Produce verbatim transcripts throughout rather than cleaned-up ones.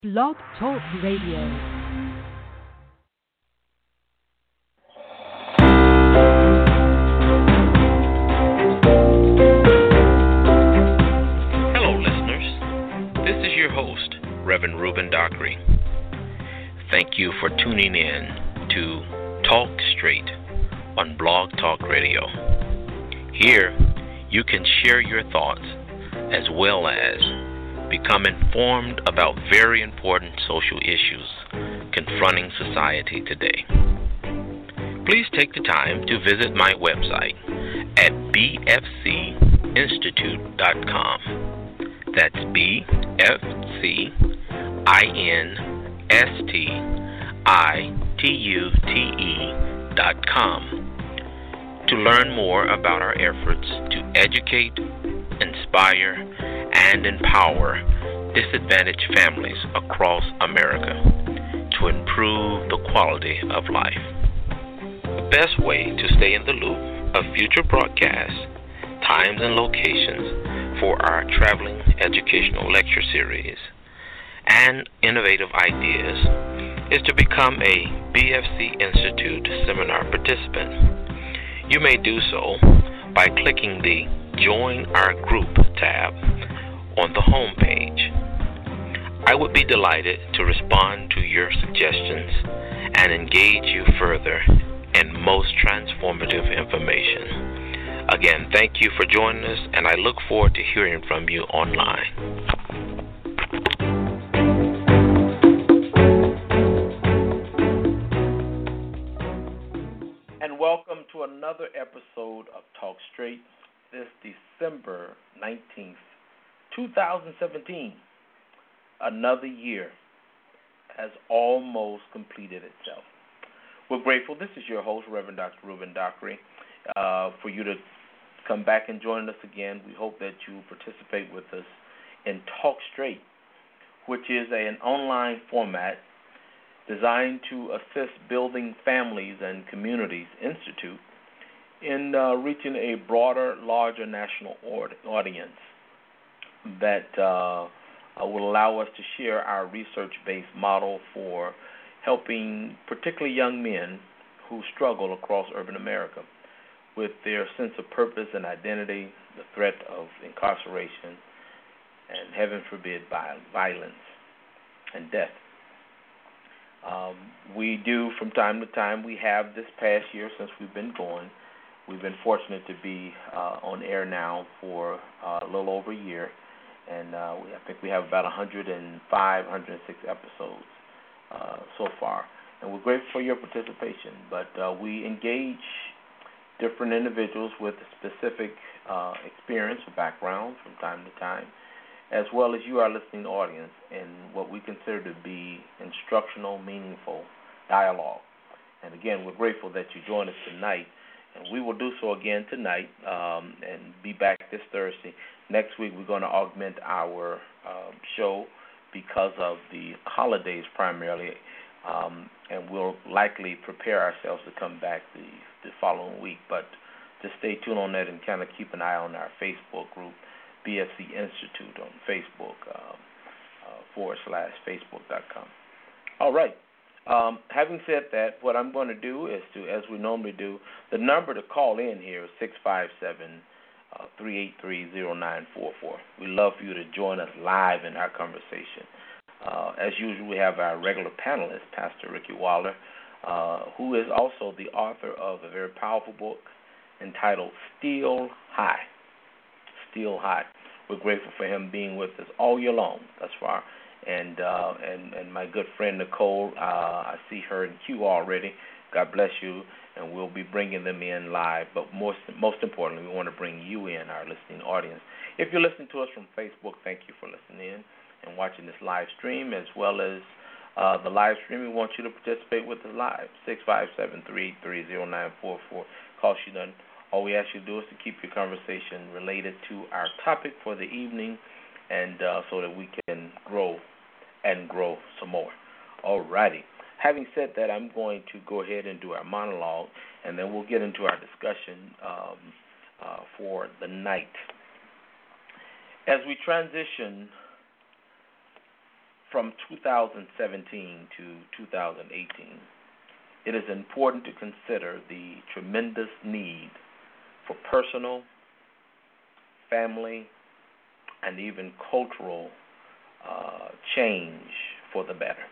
Blog Talk Radio. Hello, listeners. This is your host, Reverend Ruben Dockery. Thank you for tuning in to Talk Straight on Blog Talk Radio. Here, you can share your thoughts as well as become informed about very important social issues confronting society today. Please take the time to visit my website at b f c institute dot com. That's B F C I N S T I T U T E dot com to learn more about our efforts to educate, inspire, and empower disadvantaged families across America to improve the quality of life. The best way to stay in the loop of future broadcasts, times, and locations for our traveling educational lecture series and innovative ideas is to become a B F C Institute seminar participant. You may do so by clicking the Join Our Group tab on the home page. I would be delighted to respond to your suggestions and engage you further in most transformative information. Again, thank you for joining us, and I look forward to hearing from you online. And welcome to another episode of Talk Straight this December nineteenth, twenty seventeen. Another year has almost completed itself. We're grateful. This is your host, Reverend Doctor Ruben Dockery, uh, for you to come back and join us again. We hope that you participate with us in Talk Straight, which is a, an online format designed to assist Building Families and Communities Institute in uh, reaching a broader, larger national audience that uh, uh, will allow us to share our research-based model for helping particularly young men who struggle across urban America with their sense of purpose and identity, the threat of incarceration, and heaven forbid, violence and death. Um, we do, from time to time, we have this past year since we've been going, we've been fortunate to be uh, on air now for uh, a little over a year, and uh, we, I think we have about one hundred five, one hundred six episodes uh, so far. And we're grateful for your participation, but uh, we engage different individuals with specific uh, experience or background from time to time, as well as you, our listening audience, in what we consider to be instructional, meaningful dialogue. And again, we're grateful that you join us tonight. And we will do so again tonight um, and be back this Thursday. Next week, we're going to augment our uh, show because of the holidays primarily, um, and we'll likely prepare ourselves to come back the, the following week. But just stay tuned on that and kind of keep an eye on our Facebook group, B F C Institute on Facebook, uh, uh, forward slash Facebook dot com. All right. Um, having said that, what I'm going to do is to, as we normally do, the number to call in here is six five seven, three eight three, zero nine four four. We love for you to join us live in our conversation. Uh, as usual, we have our regular panelist, Pastor Ricky Waller, uh, who is also the author of a very powerful book entitled Still High. Still High. We're grateful for him being with us all year long thus far. And uh, and and my good friend Nicole, uh, I see her in queue already. God bless you, and we'll be bringing them in live. But most most importantly, we want to bring you in, our listening audience. If you're listening to us from Facebook, thank you for listening in and watching this live stream, as well as uh, the live stream. We want you to participate with us live. six five seven, three eight three, zero nine four four. Cost you nothing. All we ask you to do is to keep your conversation related to our topic for the evening, and uh, so that we can grow and grow some more. All righty. Having said that, I'm going to go ahead and do our monologue, and then we'll get into our discussion um, uh, for the night. As we transition from two thousand seventeen to two thousand eighteen, it is important to consider the tremendous need for personal, family, and even cultural uh, change for the better.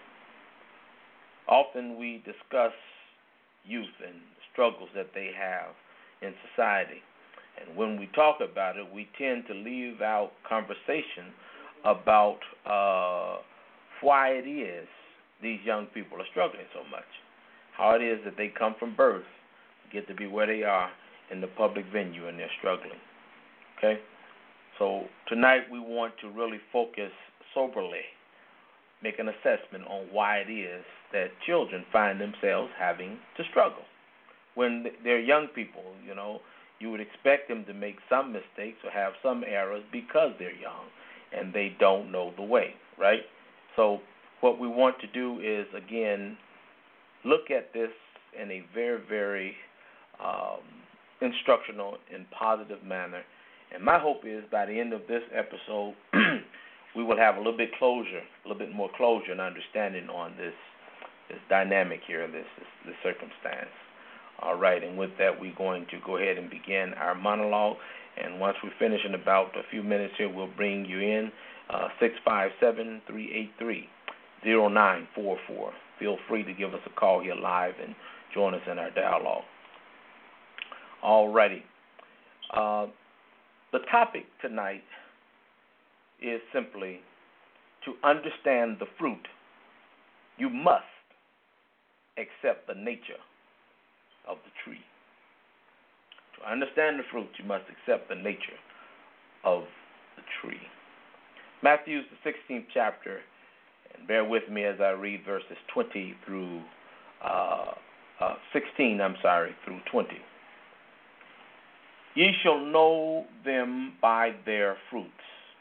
Often we discuss youth and the struggles that they have in society. And when we talk about it, we tend to leave out conversation about uh, why it is these young people are struggling so much, how it is that they come from birth, get to be where they are in the public venue, and they're struggling. Okay? So tonight we want to really focus soberly, make an assessment on why it is that children find themselves having to struggle. When they're young people, you know, you would expect them to make some mistakes or have some errors because they're young and they don't know the way, right? So what we want to do is, again, look at this in a very, very um, instructional and positive manner. And my hope is by the end of this episode, we will have a little bit closure, a little bit more closure and understanding on this this dynamic here, this, this, this circumstance. All right, and with that, we're going to go ahead and begin our monologue. And once we finish in about a few minutes here, we'll bring you in, uh, six five seven, three eight three, zero nine four four. Feel free to give us a call here live and join us in our dialogue. All righty. Uh, the topic tonight is simply to understand the fruit. You must accept the nature of the tree. To understand the fruit, you must accept the nature of the tree. Matthew, the sixteenth chapter, and bear with me as I read verses twenty through uh, uh, sixteen. I'm sorry, through twenty. Ye shall know them by their fruits.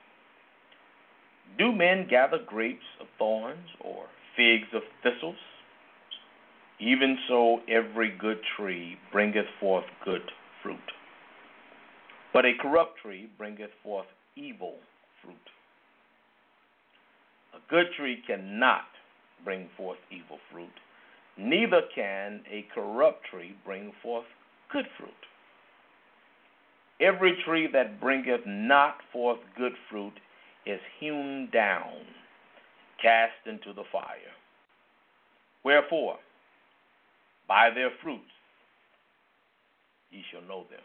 Do men gather grapes of thorns or figs of thistles? Even so, every good tree bringeth forth good fruit. But a corrupt tree bringeth forth evil fruit. A good tree cannot bring forth evil fruit, neither can a corrupt tree bring forth good fruit. Every tree that bringeth not forth good fruit is hewn down, cast into the fire. Wherefore, by their fruits ye shall know them.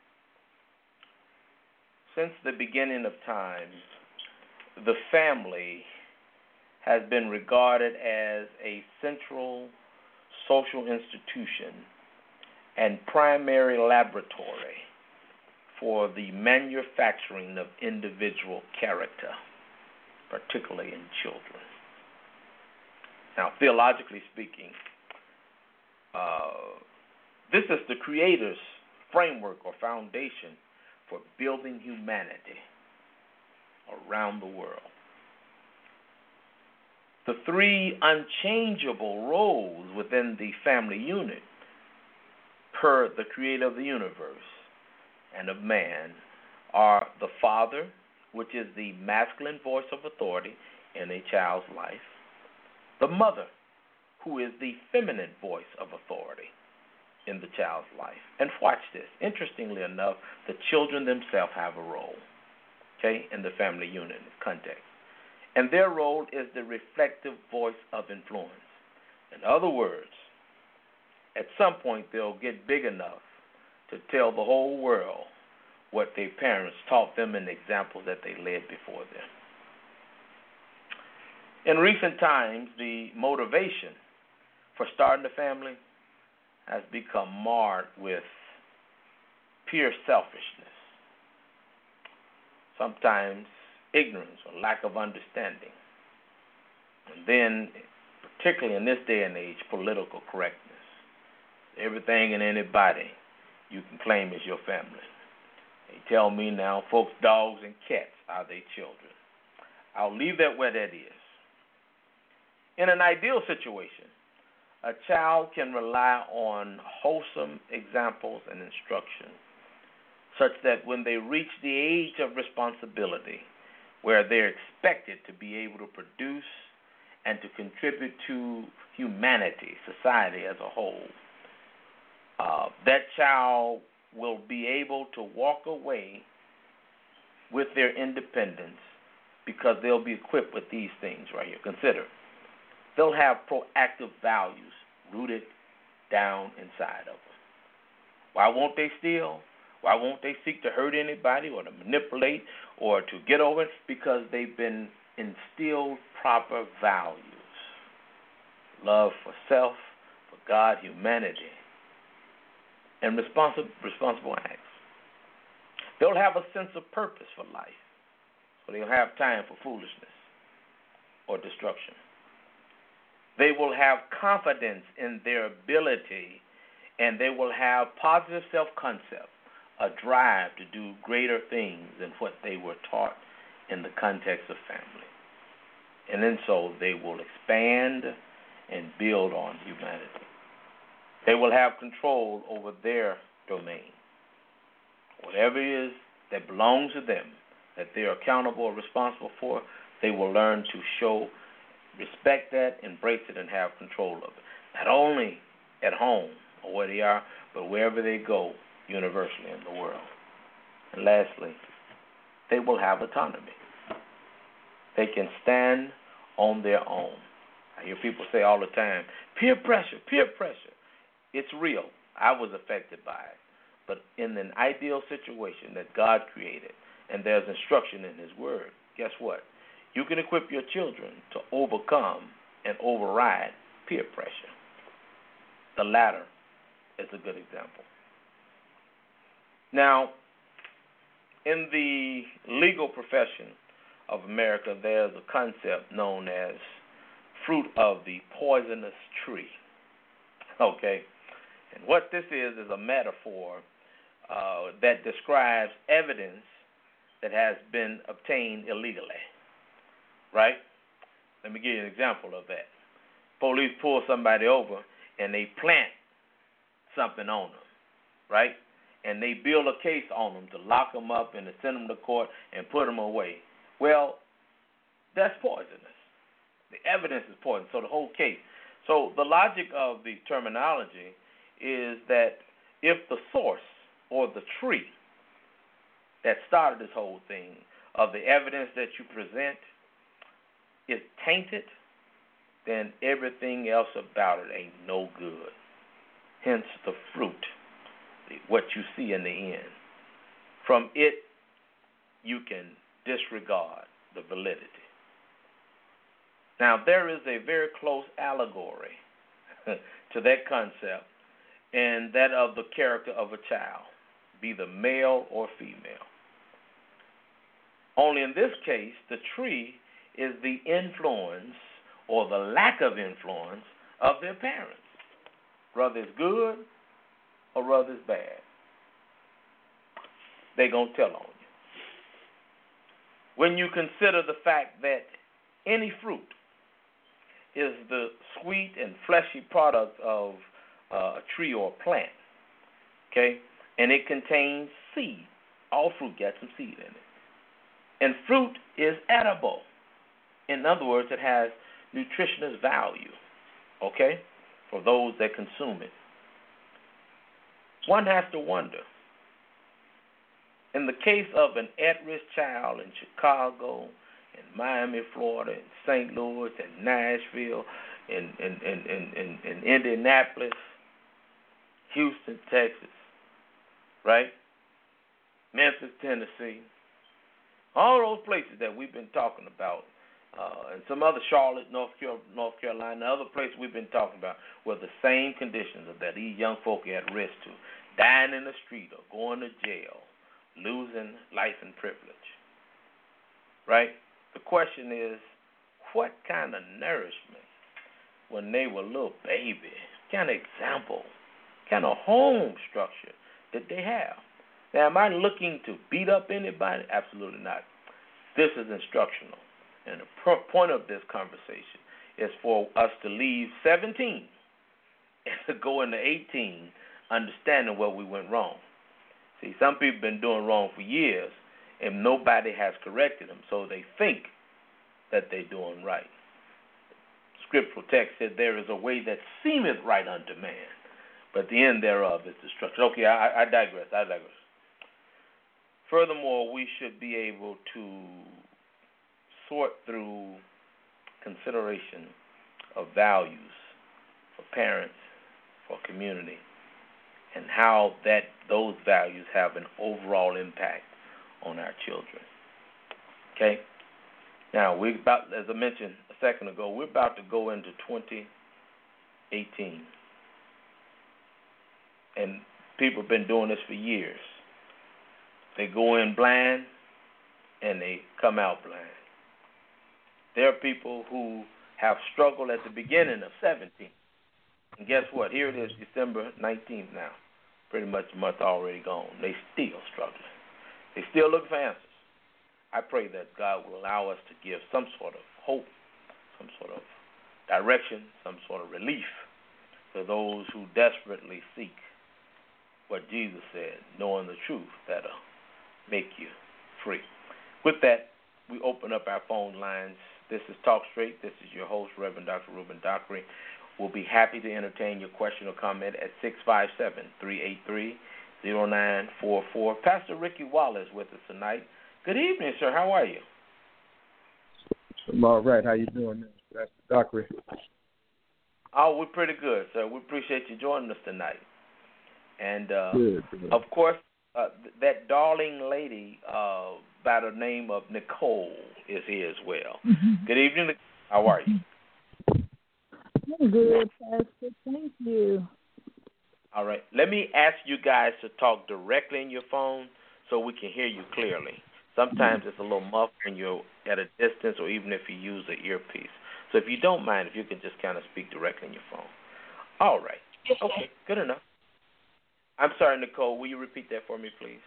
Since the beginning of time, the family has been regarded as a central social institution and primary laboratory for the manufacturing of individual character, particularly in children. Now, theologically speaking, uh, this is the Creator's framework or foundation for building humanity around the world. The three unchangeable roles within the family unit, per the Creator of the universe and of man, are the father, which is the masculine voice of authority in a child's life, the mother, who is the feminine voice of authority in the child's life. And watch this. Interestingly enough, the children themselves have a role, okay, in the family unit context. And their role is the reflective voice of influence. In other words, at some point they'll get big enough to tell the whole world what their parents taught them and the examples that they led before them. In recent times, the motivation for starting a family has become marred with pure selfishness, sometimes ignorance or lack of understanding, and then, particularly in this day and age, political correctness. Everything and anybody you can claim as your family. They tell me now, folks, dogs and cats are their children. I'll leave that where that is. In an ideal situation, a child can rely on wholesome examples and instruction, such that when they reach the age of responsibility, where they're expected to be able to produce and to contribute to humanity, society as a whole. Uh, that child will be able to walk away with their independence because they'll be equipped with these things right here. Consider, they'll have proactive values rooted down inside of them. Why won't they steal? Why won't they seek to hurt anybody or to manipulate or to get over it? Because they've been instilled proper values. Love for self, for God, humanity, and responsible, responsible acts. They'll have a sense of purpose for life, so they'll have time for foolishness or destruction. They will have confidence in their ability, and they will have positive self-concept, a drive to do greater things than what they were taught in the context of family. And then so they will expand and build on humanity. They will have control over their domain. Whatever it is that belongs to them, that they are accountable or responsible for, they will learn to show, respect that, embrace it, and have control of it. Not only at home or where they are, but wherever they go universally in the world. And lastly, they will have autonomy. They can stand on their own. I hear people say all the time, peer pressure, peer pressure. It's real. I was affected by it. But in an ideal situation that God created, and there's instruction in His Word, guess what? You can equip your children to overcome and override peer pressure. The latter is a good example. Now, in the legal profession of America, there's a concept known as fruit of the poisonous tree. Okay? And what this is is a metaphor uh, that describes evidence that has been obtained illegally. Right? Let me give you an example of that. Police pull somebody over and they plant something on them. Right? And they build a case on them to lock them up and to send them to court and put them away. Well, that's poisonous. The evidence is poison, so the whole case. So the logic of the terminology is that if the source or the tree that started this whole thing of the evidence that you present is tainted, then everything else about it ain't no good. Hence the fruit, what you see in the end. From it, you can disregard the validity. Now, there is a very close allegory to that concept, and that of the character of a child, be the male or female. Only in this case, the tree is the influence or the lack of influence of their parents, whether it's good or whether it's bad. They're going to tell on you. When you consider the fact that any fruit is the sweet and fleshy product of uh, a tree or a plant, okay, and it contains seed. All fruit got some seed in it. And fruit is edible. In other words, it has nutritious value, okay, for those that consume it. One has to wonder, in the case of an at-risk child in Chicago, in Miami, Florida, in Saint Louis, in Nashville, in, in, in, in, in, in Indianapolis, Houston, Texas, right? Memphis, Tennessee, all those places that we've been talking about, uh, and some other Charlotte, North Carolina, North Carolina, other places we've been talking about, were the same conditions that these young folk are at risk to, dying in the street or going to jail, losing life and privilege, right? The question is, what kind of nourishment when they were little baby, kind of example, kind of home structure did they have? Now, am I looking to beat up anybody? Absolutely not. This is instructional. And the pro- point of this conversation is for us to leave seventeen and to go into eighteen understanding where we went wrong. See, some people have been doing wrong for years, and nobody has corrected them, so they think that they're doing right. scriptural text said, there is a way that seemeth right unto man, but the end thereof is destruction. Okay, I, I digress. I digress. Furthermore, we should be able to sort through consideration of values for parents, for community, and how that those values have an overall impact on our children. Okay? Now, we about, as I mentioned a second ago, we're about to go into twenty eighteen. And people have been doing this for years. They go in blind and they come out blind. There are people who have struggled at the beginning of seventeen. And guess what? Here it is, December nineteenth now. Pretty much a month already gone. They still struggling. They still looking for answers. I pray that God will allow us to give some sort of hope, some sort of direction, some sort of relief to those who desperately seek what Jesus said, knowing the truth that'll make you free. With that, we open up our phone lines. This is Talk Straight. This is your host, Reverend Doctor Reuben Dockery. We'll be happy to entertain your question or comment at six five seven, three eight three, zero nine four four. Pastor Ricky Wallace with us tonight. Good evening, sir. How are you? I'm all right. How you doing, Pastor Dockery? Oh, we're pretty good, sir. We appreciate you joining us tonight. And, uh, good, good. of course, uh, that darling lady uh, by the name of Nicole is here as well. Mm-hmm. Good evening. How are you? I'm good, Pastor. Thank you. All right. Let me ask you guys to talk directly in your phone so we can hear you clearly. Sometimes it's a little muffled when you're at a distance or even if you use an earpiece. So if you don't mind, if you can just kind of speak directly in your phone. All right. Okay, good enough. I'm sorry, Nicole. Will you repeat that for me, please?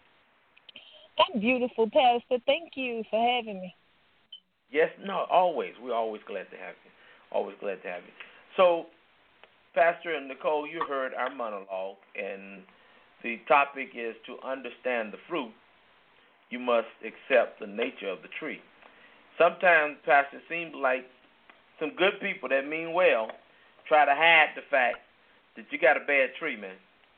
I'm beautiful, Pastor. Thank you for having me. Yes, no, always. We're always glad to have you. Always glad to have you. So, Pastor and Nicole, you heard our monologue, and the topic is to understand the fruit, you must accept the nature of the tree. Sometimes, Pastor, it seems like some good people that mean well try to hide the fact that you got a bad tree, man.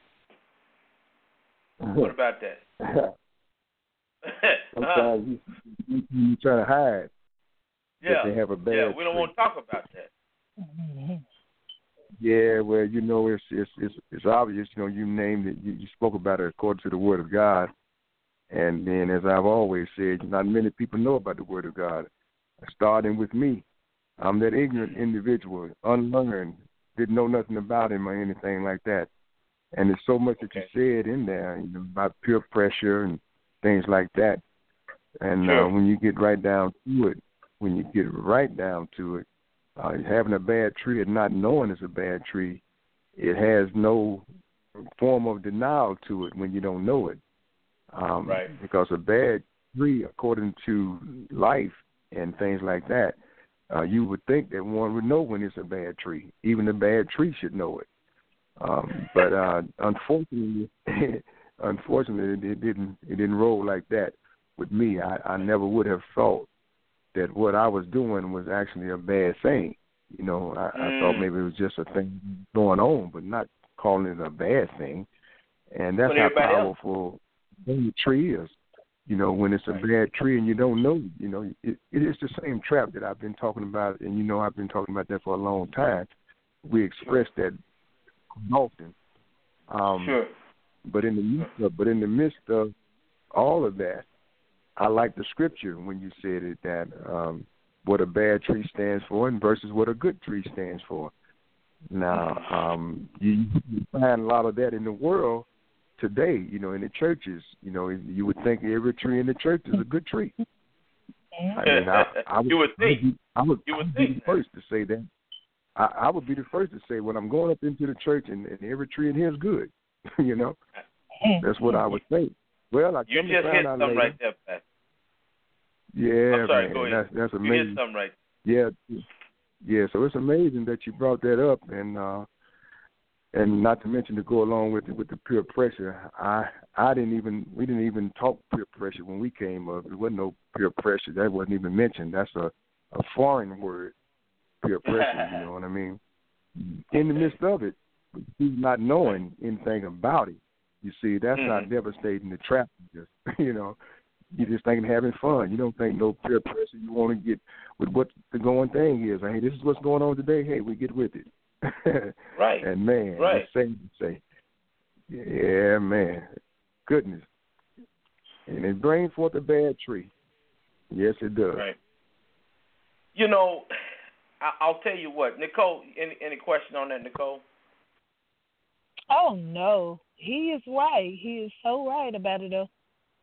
What about that? Sometimes you, you try to hide yeah. that they have a bad Yeah, we don't tree. want to talk about that. Yeah, well, you know, it's it's it's, it's obvious. You know, you named it. You, you spoke about it according to the Word of God. And then, as I've always said, not many people know about the Word of God. Starting with me, I'm that ignorant individual, unlearned, didn't know nothing about him or anything like that. And there's so much okay. that you said in there, you know, about peer pressure and things like that. And sure. uh, when you get right down to it, when you get right down to it, uh, having a bad tree and not knowing it's a bad tree, it has no form of denial to it when you don't know it. Um, right. Because a bad tree, according to life and things like that, uh, you would think that one would know when it's a bad tree. Even a bad tree should know it. Um, but uh, unfortunately, unfortunately, it didn't. It didn't roll like that with me. I, I never would have thought that what I was doing was actually a bad thing. You know, I, mm. I thought maybe it was just a thing going on, but not calling it a bad thing. And that's how powerful the tree is. You know, when it's a bad tree and you don't know, you know, it, it is the same trap that I've been talking about, and you know I've been talking about that for a long time. We express that often. Um, sure. But in the midst of, but in the midst of all of that, I like the scripture when you said it that um, what a bad tree stands for and versus what a good tree stands for. Now, um, you, you find a lot of that in the world today, you know, in the churches. You know, you would think every tree in the church is a good tree. I mean, I, I would, you would think. I would, you would I would think. be the first to say that. I, I would be the first to say, when I'm going up into the church and, and every tree in here is good, you know, that's what I would think. Well, I you come just to hit find out something later, right there, Pat. yeah, I'm sorry, man, go ahead. that's that's you amazing. hit something right. Yeah, yeah. So it's amazing that you brought that up, and uh, and not to mention to go along with it, with the peer pressure. I I didn't even we didn't even talk peer pressure when we came up. There wasn't no peer pressure. That wasn't even mentioned. That's a, a foreign word peer pressure. You know what I mean? In the midst of it, he's not knowing anything about it. You see, that's mm-hmm. not devastating the trap. Just, you know, you just thinking having fun. You don't think no peer pressure. You want to get with what the going thing is. Hey, this is what's going on today. Hey, we get with it. Right. And man, right. the same say, yeah, man, goodness. And it brings forth a bad tree. Yes, it does. Right. You know, I- I'll tell you what, Nicole. Any any question on that, Nicole? Oh no, he is right. He is so right about it, though.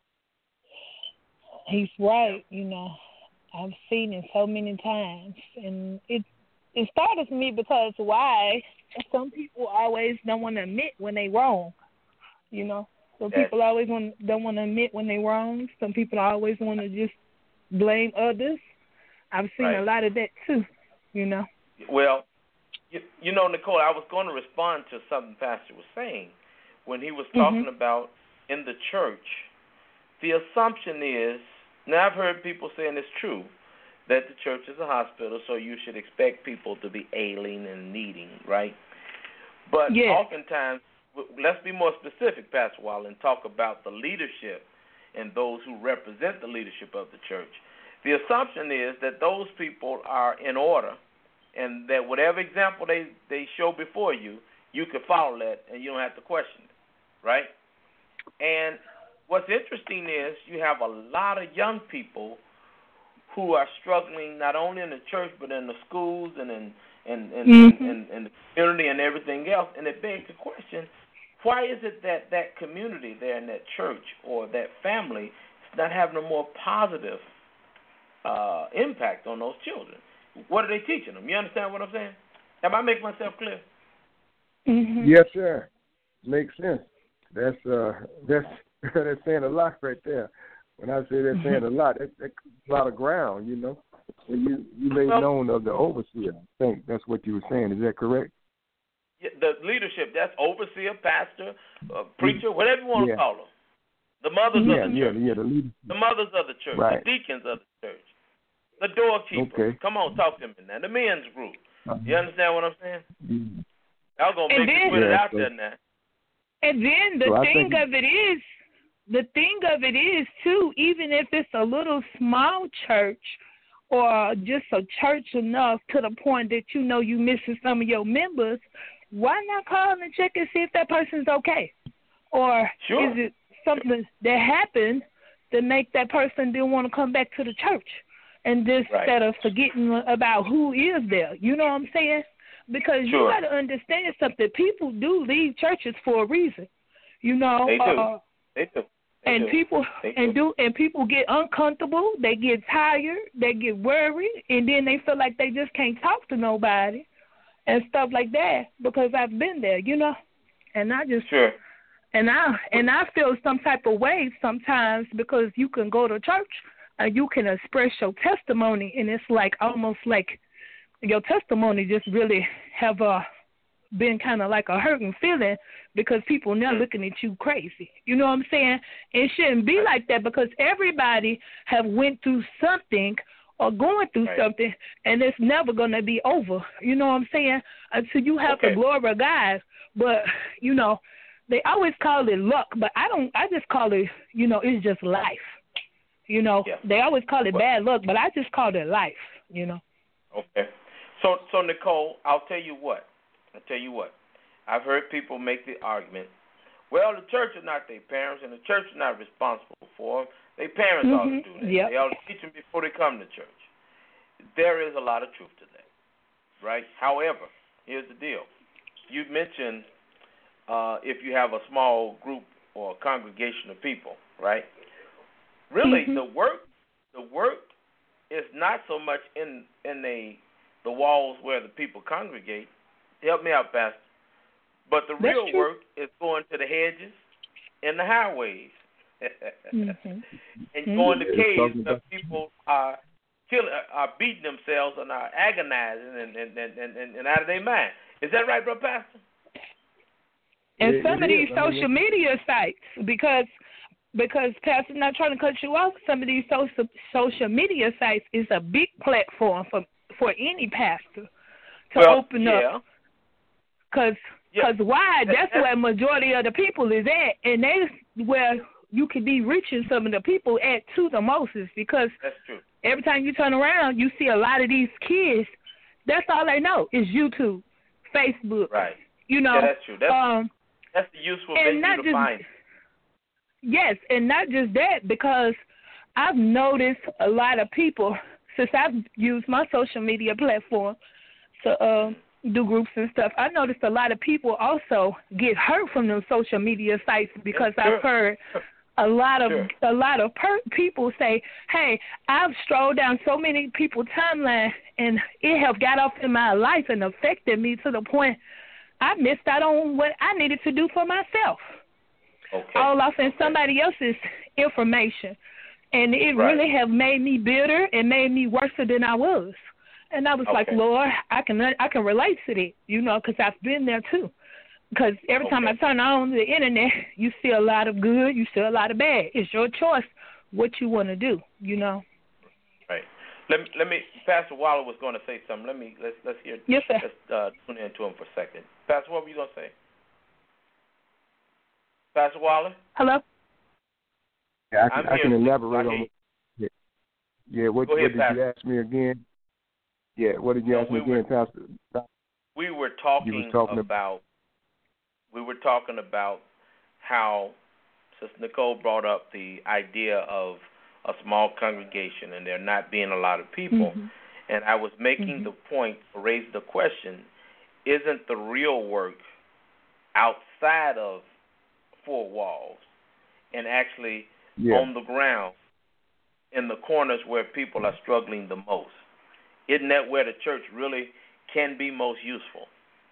He's right. You know, I've seen it so many times, and it it started me because why? Some people always don't want to admit when they wrong. You know, some Yes. people always want don't want to admit when they wrong. Some people always want to just blame others. I've seen right. a lot of that too. You know. Well, you, you know, Nicole, I was going to respond to something Pastor was saying when he was talking mm-hmm. about in the church. The assumption is, now I've heard people saying it's true, that the church is a hospital, so you should expect people to be ailing and needing, right? But yes. oftentimes, let's be more specific, Pastor Wall, and talk about the leadership and those who represent the leadership of the church. The assumption is that those people are in order and that whatever example they, they show before you, you can follow that and you don't have to question it, right? And what's interesting is you have a lot of young people who are struggling not only in the church but in the schools and in, in, in, mm-hmm. in, in the community and everything else. And it begs the question, why is it that that community there in that church or that family is not having a more positive uh, impact on those children? What are they teaching them? You understand what I'm saying? Am I making myself clear? Mm-hmm. Yes, sir. Makes sense. That's uh, that's that's saying a lot right there. When I say that's saying a lot, that, that's a lot of ground, you know. When you you made well, known of the overseer, I think that's what you were saying. Is that correct? Yeah, the leadership, that's overseer, pastor, uh, preacher, whatever you want yeah. to call them. The mothers yeah, of the yeah, church. Yeah, the leadership. The mothers of the church. Right. The deacons of the church. The doorkeepers. Okay. Come on, talk to me now. The men's group. Uh-huh. You understand what I'm saying? Mm-hmm. Y'all going to make me put yeah, it out so, there now. And then the so thing think, of it is, the thing of it is, too, even if it's a little small church or just a church enough to the point that you know you missing some of your members, why not call and check and see if that person's okay? Or sure. is it something that happened that make that person didn't want to come back to the church? And just right. instead of forgetting about who is there, you know what I'm saying? Because sure. you got to understand something. People do leave churches for a reason, you know. They do. Uh, they do. They and do. people they and do. do and people get uncomfortable. They get tired. They get worried, and then they feel like they just can't talk to nobody and stuff like that. Because I've been there, you know. And I just sure. And I and I feel some type of way sometimes because you can go to church and you can express your testimony, and it's like almost like your testimony just really have uh, been kind of like a hurting feeling because people now looking at you crazy. You know what I'm saying? It shouldn't be like that because everybody have went through something or going through right. something, and it's never going to be over. You know what I'm saying? Until you have okay. the glory of God. But, you know, they always call it luck, but I don't. I just call it, you know, it's just life. You know, yeah. they always call it bad luck, but I just call it life, you know. Okay. So, so Nicole, I'll tell you what. I'll tell you what. I've heard people make the argument, well, the church is not their parents, and the church is not responsible for them. Their parents mm-hmm. ought to do that. Yep. They ought to teach them before they come to church. There is a lot of truth to that, right? However, here's the deal. You mentioned uh, if you have a small group or a congregation of people, right? Really, mm-hmm. the work, the work is not so much in in the the walls where the people congregate. Help me out, Pastor. But the That's real true. work is going to the hedges and the highways, mm-hmm. and mm-hmm. going to caves where people are killing, are beating themselves and are agonizing and and, and, and, and out of their mind. Is that right, Brother Pastor? And it, some it of these is. social I mean, media sites, because because Pastor, not trying to cut you off, some of these social social media sites is a big platform for for any pastor to well, open yeah. up. Because yeah. cause why? That, that's, that's where majority of the people is at. And that's where you could be reaching some of the people at to the most is because that's true. Every time you turn around, you see a lot of these kids. That's all they know is YouTube, Facebook. Right. You know. Yeah, that's true. That's, um, that's the useful and venue to just, find. Yes, and not just that, because I've noticed a lot of people, since I've used my social media platform to uh, do groups and stuff, I noticed a lot of people also get hurt from those social media sites because yeah, sure. I've heard a lot of sure. a lot of per- people say, hey, I've strolled down so many people's timeline, and it have got off in my life and affected me to the point I missed out on what I needed to do for myself. Okay. All off in okay. somebody else's information. And it right. really have made me bitter and made me worse than I was. And I was okay. like, Lord, I can I can relate to that, you know, because I've been there too. Because every okay. time I turn on the internet, you see a lot of good, you see a lot of bad. It's your choice what you want to do, you know. Right. Let me, let me. Pastor Waller was going to say something. Let me let's let's hear. Yes, sir. Let's uh, tune in to him for a second. Pastor, what were you going to say? Pastor Waller. Hello. Yeah, I can, I can elaborate I on. Yeah. yeah. What, Go ahead, what did Pastor. you ask me again? Yeah. What did you no, ask we me were, again, Pastor? We were talking, you was talking about. We were talking about how Sister Nicole brought up the idea of a small congregation and there not being a lot of people. Mm-hmm. And I was making mm-hmm. the point, raised the question, isn't the real work outside of four walls and actually yeah. on the ground in the corners where people are struggling the most? Isn't that where the church really can be most useful?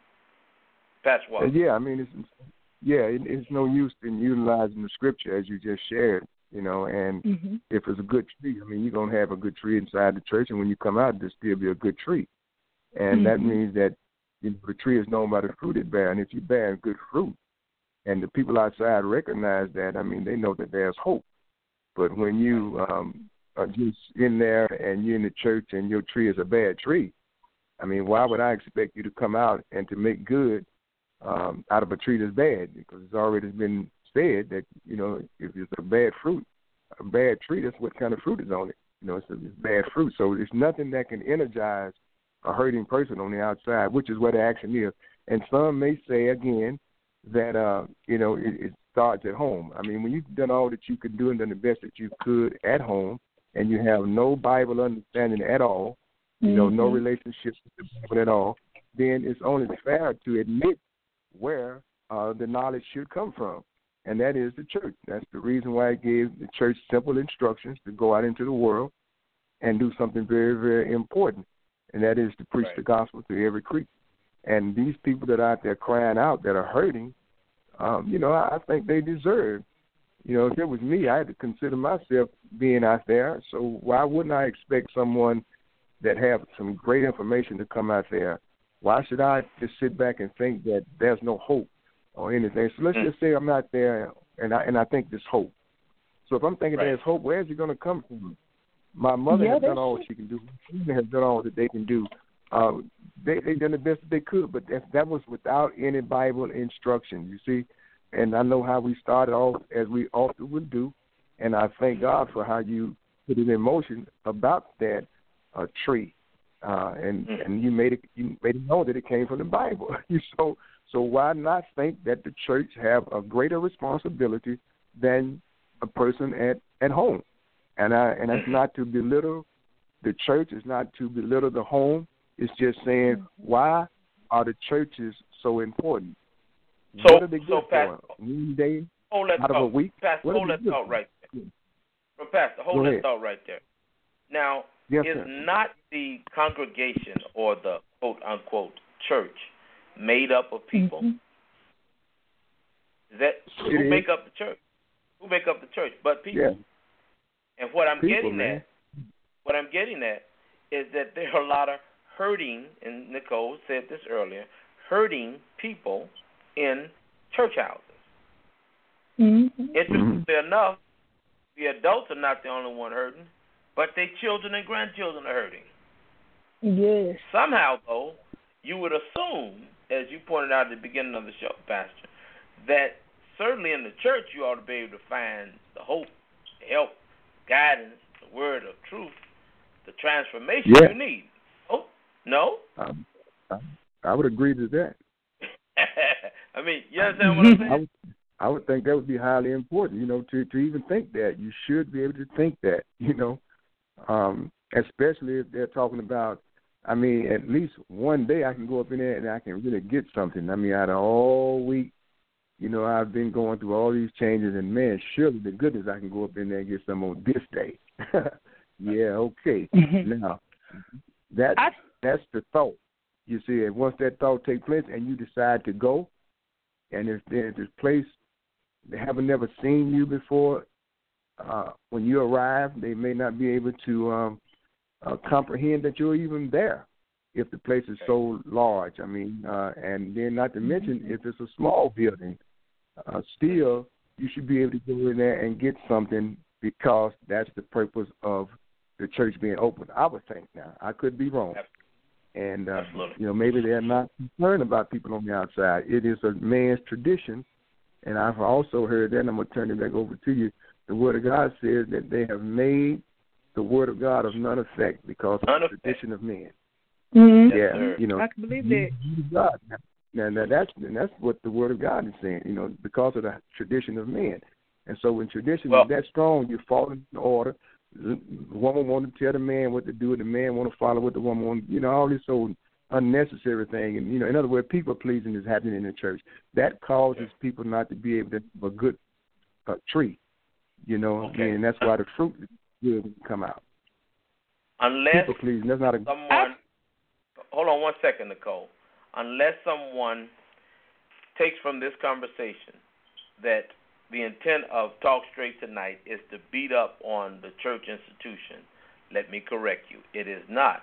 That's why. Uh, yeah, I mean, it's, yeah, it, it's no use in utilizing the scripture as you just shared, you know, and mm-hmm. if it's a good tree, I mean, you're going to have a good tree inside the church, and when you come out, there'll still be a good tree. And mm-hmm. that means that you know, the tree is known by the fruit it bears, and if you bear good fruit, and the people outside recognize that, I mean, they know that there's hope. But when you um, are just in there and you're in the church and your tree is a bad tree, I mean, why would I expect you to come out and to make good um, out of a tree that's bad? Because it's already been said that, you know, if it's a bad fruit, a bad tree, that's what kind of fruit is on it. You know, it's, it's bad fruit. So there's nothing that can energize a hurting person on the outside, which is what the action is. And some may say, again, that, uh, you know, it, it starts at home. I mean, when you've done all that you could do and done the best that you could at home, and you have no Bible understanding at all, you know, mm-hmm. no relationships with the Bible at all, then it's only fair to admit where uh, the knowledge should come from, and that is the church. That's the reason why it gave the church simple instructions to go out into the world and do something very, very important, and that is to preach right. the gospel to every creature. And these people that are out there crying out that are hurting, um, you know, I think they deserve. You know, if it was me, I had to consider myself being out there, so why wouldn't I expect someone that have some great information to come out there? Why should I just sit back and think that there's no hope or anything? So let's just say I'm out there and I and I think there's hope. So if I'm thinking right. there's hope, where's it going to come from? My mother yeah, has done all she can do. My family has done all that they can do. Uh, they they done the best that they could, but that, that was without any Bible instruction, you see. And I know how we started off, as we often would do, and I thank God for how you put it in motion about that uh, tree. Uh, and and you made it you made it know that it came from the Bible. so so why not think that the church have a greater responsibility than a person at, at home? And I and that's not to belittle the church. It's not to belittle the home. It's just saying, why are the churches so important? So, what are they good so Pastor, for? One day hold that out thought. of a week? Pastor, hold that thought right there. Well, Pastor, hold that thought right there. Now, yes, is sir. not the congregation or the quote-unquote church made up of people? Mm-hmm. Is that it who is. make up the church? Who make up the church but people? Yeah. And what I'm people, getting man. at, what I'm getting at, is that there are a lot of hurting, and Nicole said this earlier, hurting people in church houses. Mm-hmm. Interestingly mm-hmm. enough, the adults are not the only one hurting, but their children and grandchildren are hurting. Yes. Somehow, though, you would assume, as you pointed out at the beginning of the show, Pastor, that certainly in the church you ought to be able to find the hope, the help, guidance, the word of truth, the transformation yeah. you need. Oh, no? Um, I, I would agree to that. I mean, you understand what I'm saying? I would, I would think that would be highly important, you know, to, to even think that. You should be able to think that, you know, um, especially if they're talking about, I mean, at least one day I can go up in there and I can really get something. I mean, out of all week, you know, I've been going through all these changes, and, man, surely the goodness I can go up in there and get some on this day. yeah, okay. Mm-hmm. Now, that, I, that's the thought. You see, and once that thought takes place and you decide to go, and if there's this place they haven't never seen you before, uh, when you arrive, they may not be able to um, uh, comprehend that you're even there if the place is so large. I mean, uh, and then not to mention if it's a small building, uh, still you should be able to go in there and get something because that's the purpose of the church being open. I would think now. I could be wrong. And, uh, you know, maybe they're not concerned about people on the outside. It is a man's tradition, and I've also heard that, and I'm going to turn it back over to you. The Word of God says that they have made the Word of God of none effect because of the tradition of men. Mm-hmm. Yeah, you know. I can believe that. God. Now, now that's, and that's what the Word of God is saying, you know, because of the tradition of men. And so when tradition well, is that strong, you fall into order. The woman want to tell the man what to do, and the man want to follow what the woman want. You know, all this so unnecessary thing. And, you know, in other words, people pleasing is happening in the church. That causes people not to be able to have a good uh, tree, you know, okay. and that's why the fruit will come out. Unless people pleasing, that's not a... someone, hold on one second, Nicole. Unless someone takes from this conversation that the intent of Talk Straight tonight is to beat up on the church institution, let me correct you. It is not.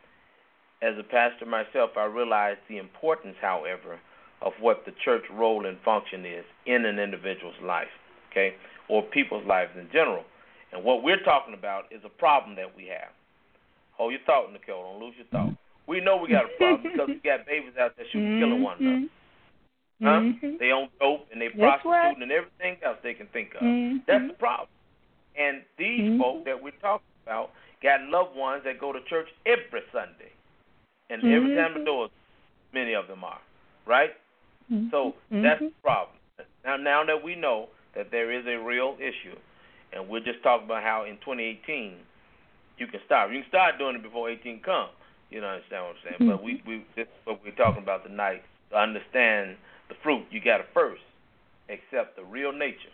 As a pastor myself, I realize the importance, however, of what the church role and function is in an individual's life, okay, or people's lives in general. And what we're talking about is a problem that we have. Hold your thought, Nicole. Don't lose your thought. We know we got a problem because we got babies out there shooting, killing one another. Huh? Mm-hmm. They own dope and they That's prostituting right. and everything else they can think of. Mm-hmm. That's the problem. And these mm-hmm. folk that we're talking about got loved ones that go to church every Sunday. And mm-hmm. every time the doors, many of them are. Right? Mm-hmm. So mm-hmm. that's the problem. Now, now that we know that there is a real issue, and we're just talking about how in twenty eighteen you can start. You can start doing it before eighteen comes. You know, understand what I'm saying? Mm-hmm. But we, we this is what we're talking about tonight. To understand the fruit, you got to first accept the real nature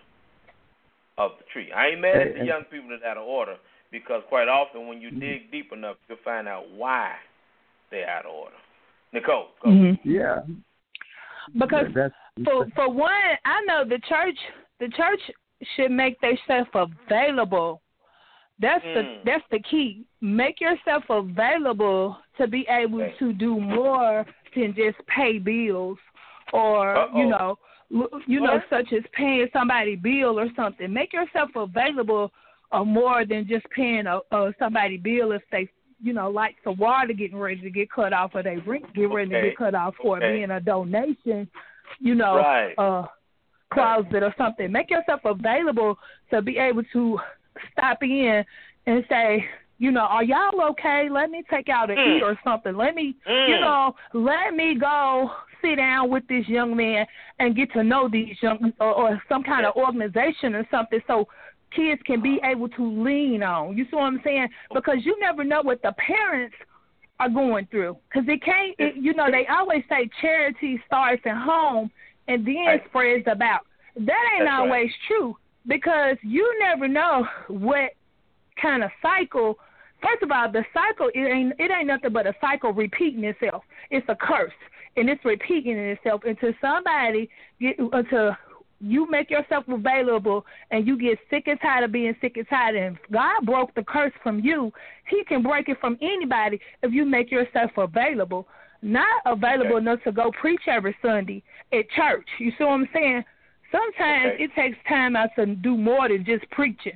of the tree. I ain't mad at the young people that out of order because quite often when you dig deep enough, you'll find out why they're out of order. Nicole, go. Mm-hmm. Yeah. Because that's, for for one, I know the church the church should make themselves available. That's mm. the that's the key. Make yourself available to be able okay. to do more than just pay bills or Uh-oh. you know you know what? such as paying somebody bill or something. Make yourself available uh, more than just paying a, a somebody bill if they you know like the water getting ready to get cut off or they rent get ready okay. to get cut off for okay. being a donation. You know, right. uh, closet or something. Make yourself available to be able to stop in and say, you know, are y'all okay? Let me take out to mm. eat or something. Let me, mm. you know, let me go sit down with this young man and get to know these young or, or some kind of organization or something so kids can be able to lean on. You see what I'm saying? Because you never know what the parents are going through. Because it can't, it, you know, they always say charity starts at home and then right. spreads about. That ain't That's always right. true because you never know what kind of cycle. First of all, the cycle, it ain't it ain't nothing but a cycle repeating itself. It's a curse, and it's repeating itself until somebody, get, until you make yourself available and you get sick and tired of being sick and tired. And if God broke the curse from you, he can break it from anybody if you make yourself available. Not available okay. enough to go preach every Sunday at church. You see what I'm saying? Sometimes okay. it takes time out to do more than just preaching.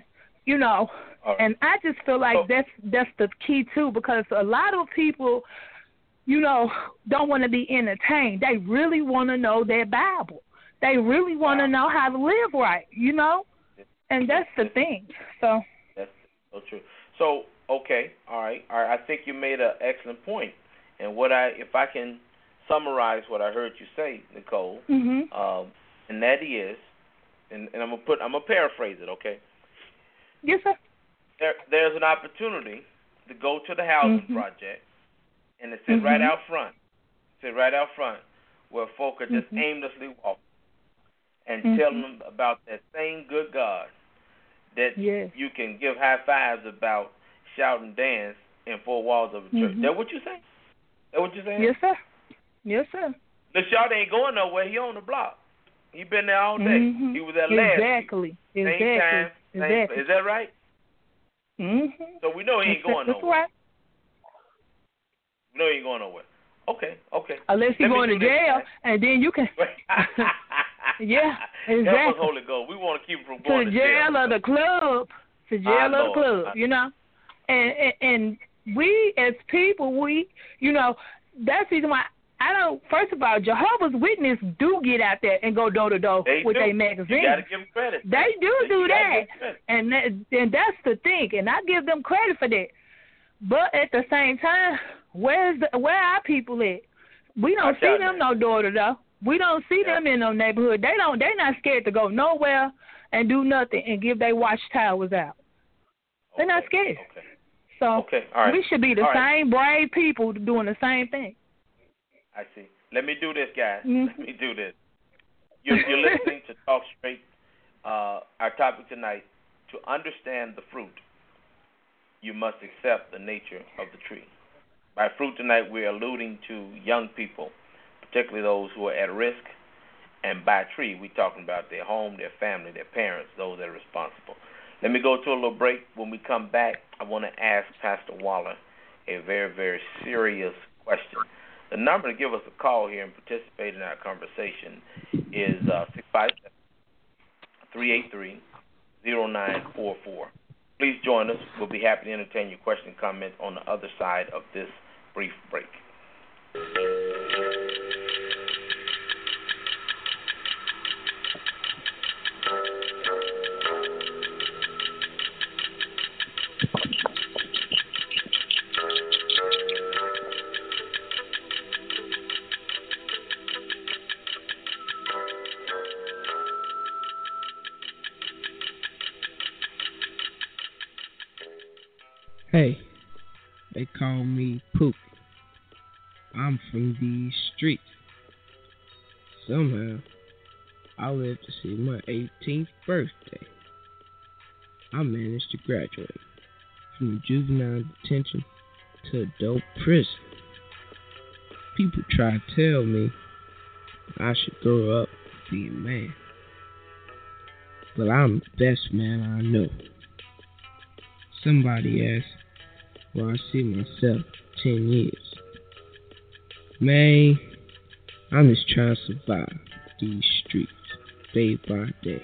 you know, right. and I just feel like oh. that's that's the key too, because a lot of people, you know, don't want to be entertained. They really want to know their Bible. They really want to wow. know how to live right, you know, and that's the thing. So that's so true. So okay, all right, all right. I think you made an excellent point. And what I, if I can summarize what I heard you say, Nicole, mm-hmm. um, and that is, and, and I'm gonna put, I'm gonna paraphrase it, okay? Yes, sir. There, there's an opportunity to go to the housing mm-hmm. project, and to sit mm-hmm. right out front, sit right out front, where folk are just mm-hmm. aimlessly walking, and mm-hmm. telling them about that same good God that yes. you can give high fives about, shout and dance in four walls of a church. Mm-hmm. That what you saying? That what you saying? Yes, sir. Yes, sir. The shot ain't going nowhere. He on the block. He been there all day. Mm-hmm. He was there last exactly. week. Exactly. Same time. Same, exactly. Is that right? Mm-hmm. So we know he ain't that's, going that's nowhere. Right. We know he ain't going nowhere. Okay, okay. Unless he's going to jail, this, and then you can. yeah, exactly. Help us, Holy Ghost. We want to keep him from going to, to jail. jail or the club. To jail My or the Lord. club, you know. And, and and we as people, we, you know, that's the reason why I don't. First of all, Jehovah's Witness do get out there and go door to door with their magazines. You gotta give them credit. They do you do that, and that, and that's the thing, and I give them credit for that. But at the same time, where's the, where are people at? We don't see them no door to door. We don't see yeah. them in no neighborhood. They don't. They're not scared to go nowhere and do nothing and give their watchtowers out. They're okay. not scared. Okay. So okay. All right. we should be the All same right. brave people doing the same thing. I see. Let me do this, guys. Mm-hmm. Let me do this. You're, you're listening to Talk Straight. Uh, our topic tonight, to understand the fruit, you must accept the nature of the tree. By fruit tonight, we're alluding to young people, particularly those who are at risk. And by tree, we're talking about their home, their family, their parents, those that are responsible. Let me go to a little break. When we come back, I want to ask Pastor Waller a very, very serious question. The number to give us a call here and participate in our conversation is uh, six five seven, three eight three, zero nine four four. Please join us. We'll be happy to entertain your question and comments on the other side of this brief break. Hey, they call me Pook. I'm from these streets. Somehow, I lived to see my eighteenth birthday. I managed to graduate from juvenile detention to adult prison. People try to tell me I should grow up and be a man. But I'm the best man I know. Somebody asked where I see myself ten years. Man, I'm just trying to survive these streets day by day.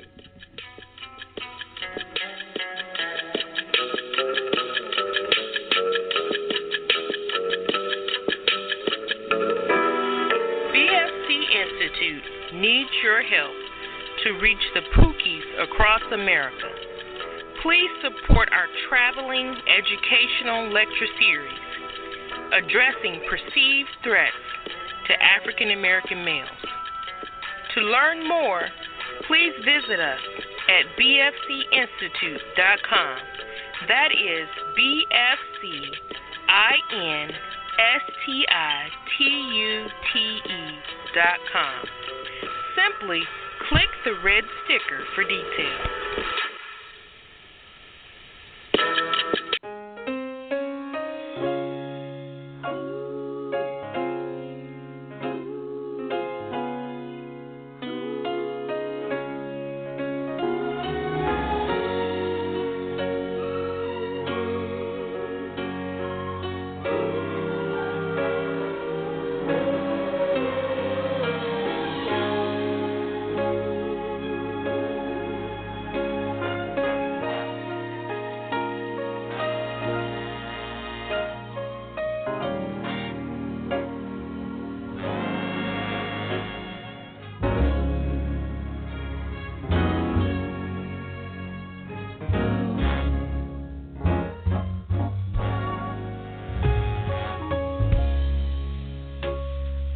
B F C Institute needs your help to reach the Pookies across America. Please support our traveling educational lecture series addressing perceived threats to African American males. To learn more, please visit us at b f c institute dot com. That is B F C I N S T I T U T E dot com. Simply click the red sticker for details.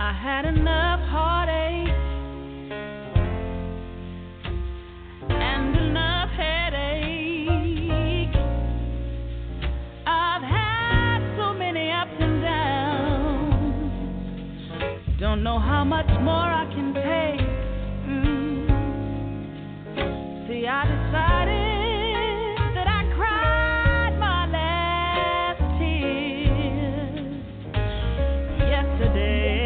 I had enough heartache and enough headache. I've had so many ups and downs. Don't know how much more I can take. Mm. See, I decided that I cried my last tears yesterday.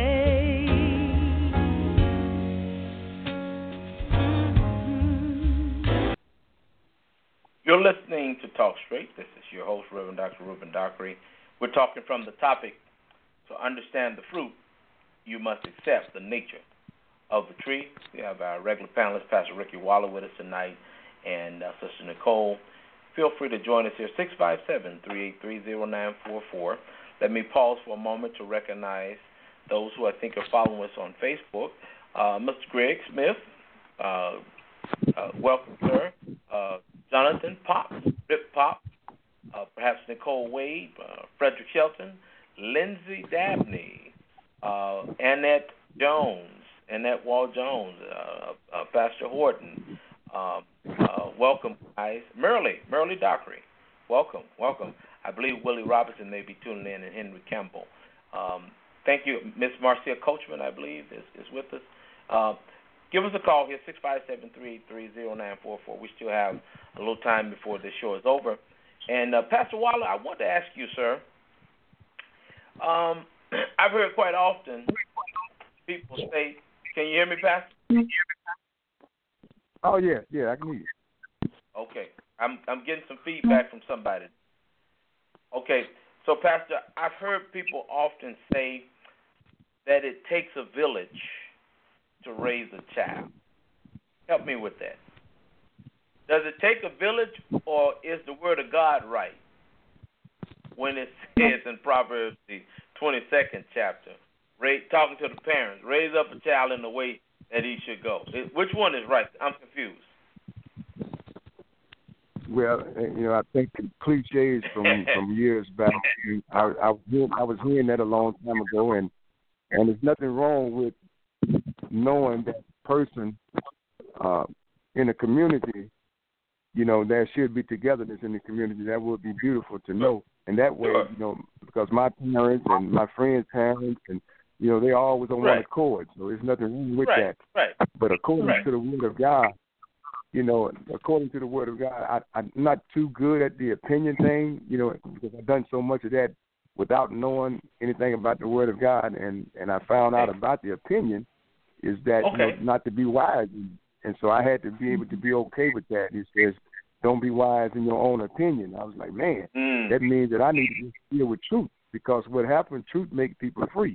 You're listening to Talk Straight. This is your host, Reverend Doctor Reuben Dockery. We're talking from the topic, to understand the fruit, you must accept the nature of the tree. We have our regular panelist, Pastor Ricky Waller, with us tonight, and uh, Sister Nicole. Feel free to join us here, six five seven, three eight three, zero nine four four. Let me pause for a moment to recognize those who I think are following us on Facebook. Uh, Mister Greg Smith, uh, uh, welcome, sir. Uh, Jonathan Pop, Rip Pop, uh, perhaps Nicole Wade, uh, Frederick Shelton, Lindsay Dabney, uh, Annette Jones, Annette Wall Jones, uh, uh, Pastor Horton. Uh, uh, welcome, guys. Merle, Merle Dockery, welcome, welcome. I believe Willie Robinson may be tuning in, and Henry Campbell. Um, thank you. Miss Marcia Coachman, I believe, is, is with us. Uh, Give us a call here, six five seven, three eight three, zero nine four four. We still have a little time before this show is over. And, uh, Pastor Waller, I want to ask you, sir, um, I've heard quite often people say, can you hear me, Pastor? Oh, yeah, yeah, I can hear you. Okay. I'm, I'm getting some feedback from somebody. Okay. So, Pastor, I've heard people often say that it takes a village to raise a child. Help me with that. Does it take a village, or is the word of God right when it says in Proverbs, the twenty-second chapter, raise, talking to the parents, raise up a child in the way that he should go? Which one is right? I'm confused. Well, you know, I think the cliches from, from years back, I, I, I was hearing that a long time ago, and, and there's nothing wrong with knowing that person uh, in a community, you know, there should be togetherness in the community. That would be beautiful to know. And that way, you know, because my parents and my friends' parents, and, you know, they always on right. one accord. So there's nothing wrong with right. that. Right. But according right. to the Word of God, you know, according to the Word of God, I, I'm not too good at the opinion thing, you know, because I've done so much of that without knowing anything about the Word of God. And, and I found out about the opinion is that, okay. you know, not to be wise. And so I had to be able to be okay with that. He says, don't be wise in your own opinion. I was like, man, mm. that means that I need to deal with truth, because what happened, truth makes people free.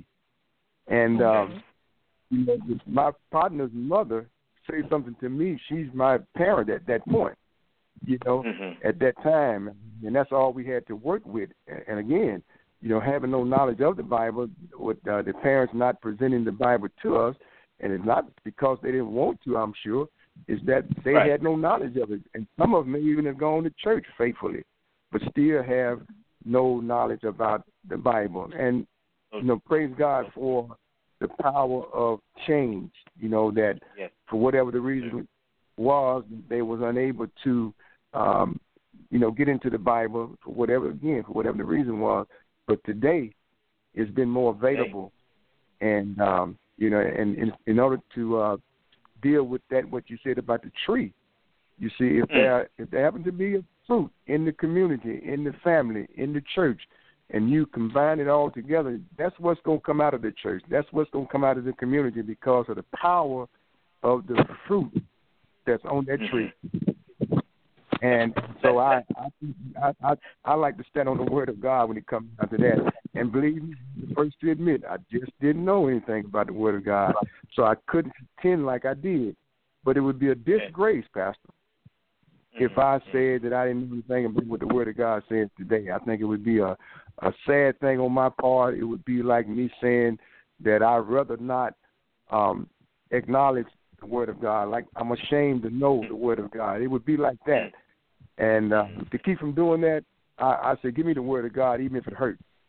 And okay. um, you know, my partner's mother say something to me. She's my parent at that point, you know, mm-hmm. at that time. And that's all we had to work with. And again, you know, having no knowledge of the Bible, with uh, the parents not presenting the Bible to us, and it's not because they didn't want to, I'm sure, is that they right. had no knowledge of it. And some of them may even have gone to church faithfully, but still have no knowledge about the Bible. And, you know, praise God for the power of change, you know, that yes. for whatever the reason was, they was unable to, um, you know, get into the Bible for whatever, again, for whatever the reason was. But today it's been more available. Hey. And, um, you know, and in, in order to uh, deal with that, what you said about the tree, you see, if there if there happen to be a fruit in the community, in the family, in the church, and you combine it all together, that's what's going to come out of the church. That's what's going to come out of the community, because of the power of the fruit that's on that tree. And so I I, I I like to stand on the Word of God when it comes down to that. And believe me, the first to admit, I just didn't know anything about the Word of God, so I couldn't pretend like I did. But it would be a disgrace, Pastor, mm-hmm. if I said that I didn't know anything about what the Word of God says today. I think it would be a, a sad thing on my part. It would be like me saying that I'd rather not um, acknowledge the Word of God. Like I'm ashamed to know the Word of God. It would be like that. And uh, to keep from doing that, I, I say, give me the Word of God, even if it hurts.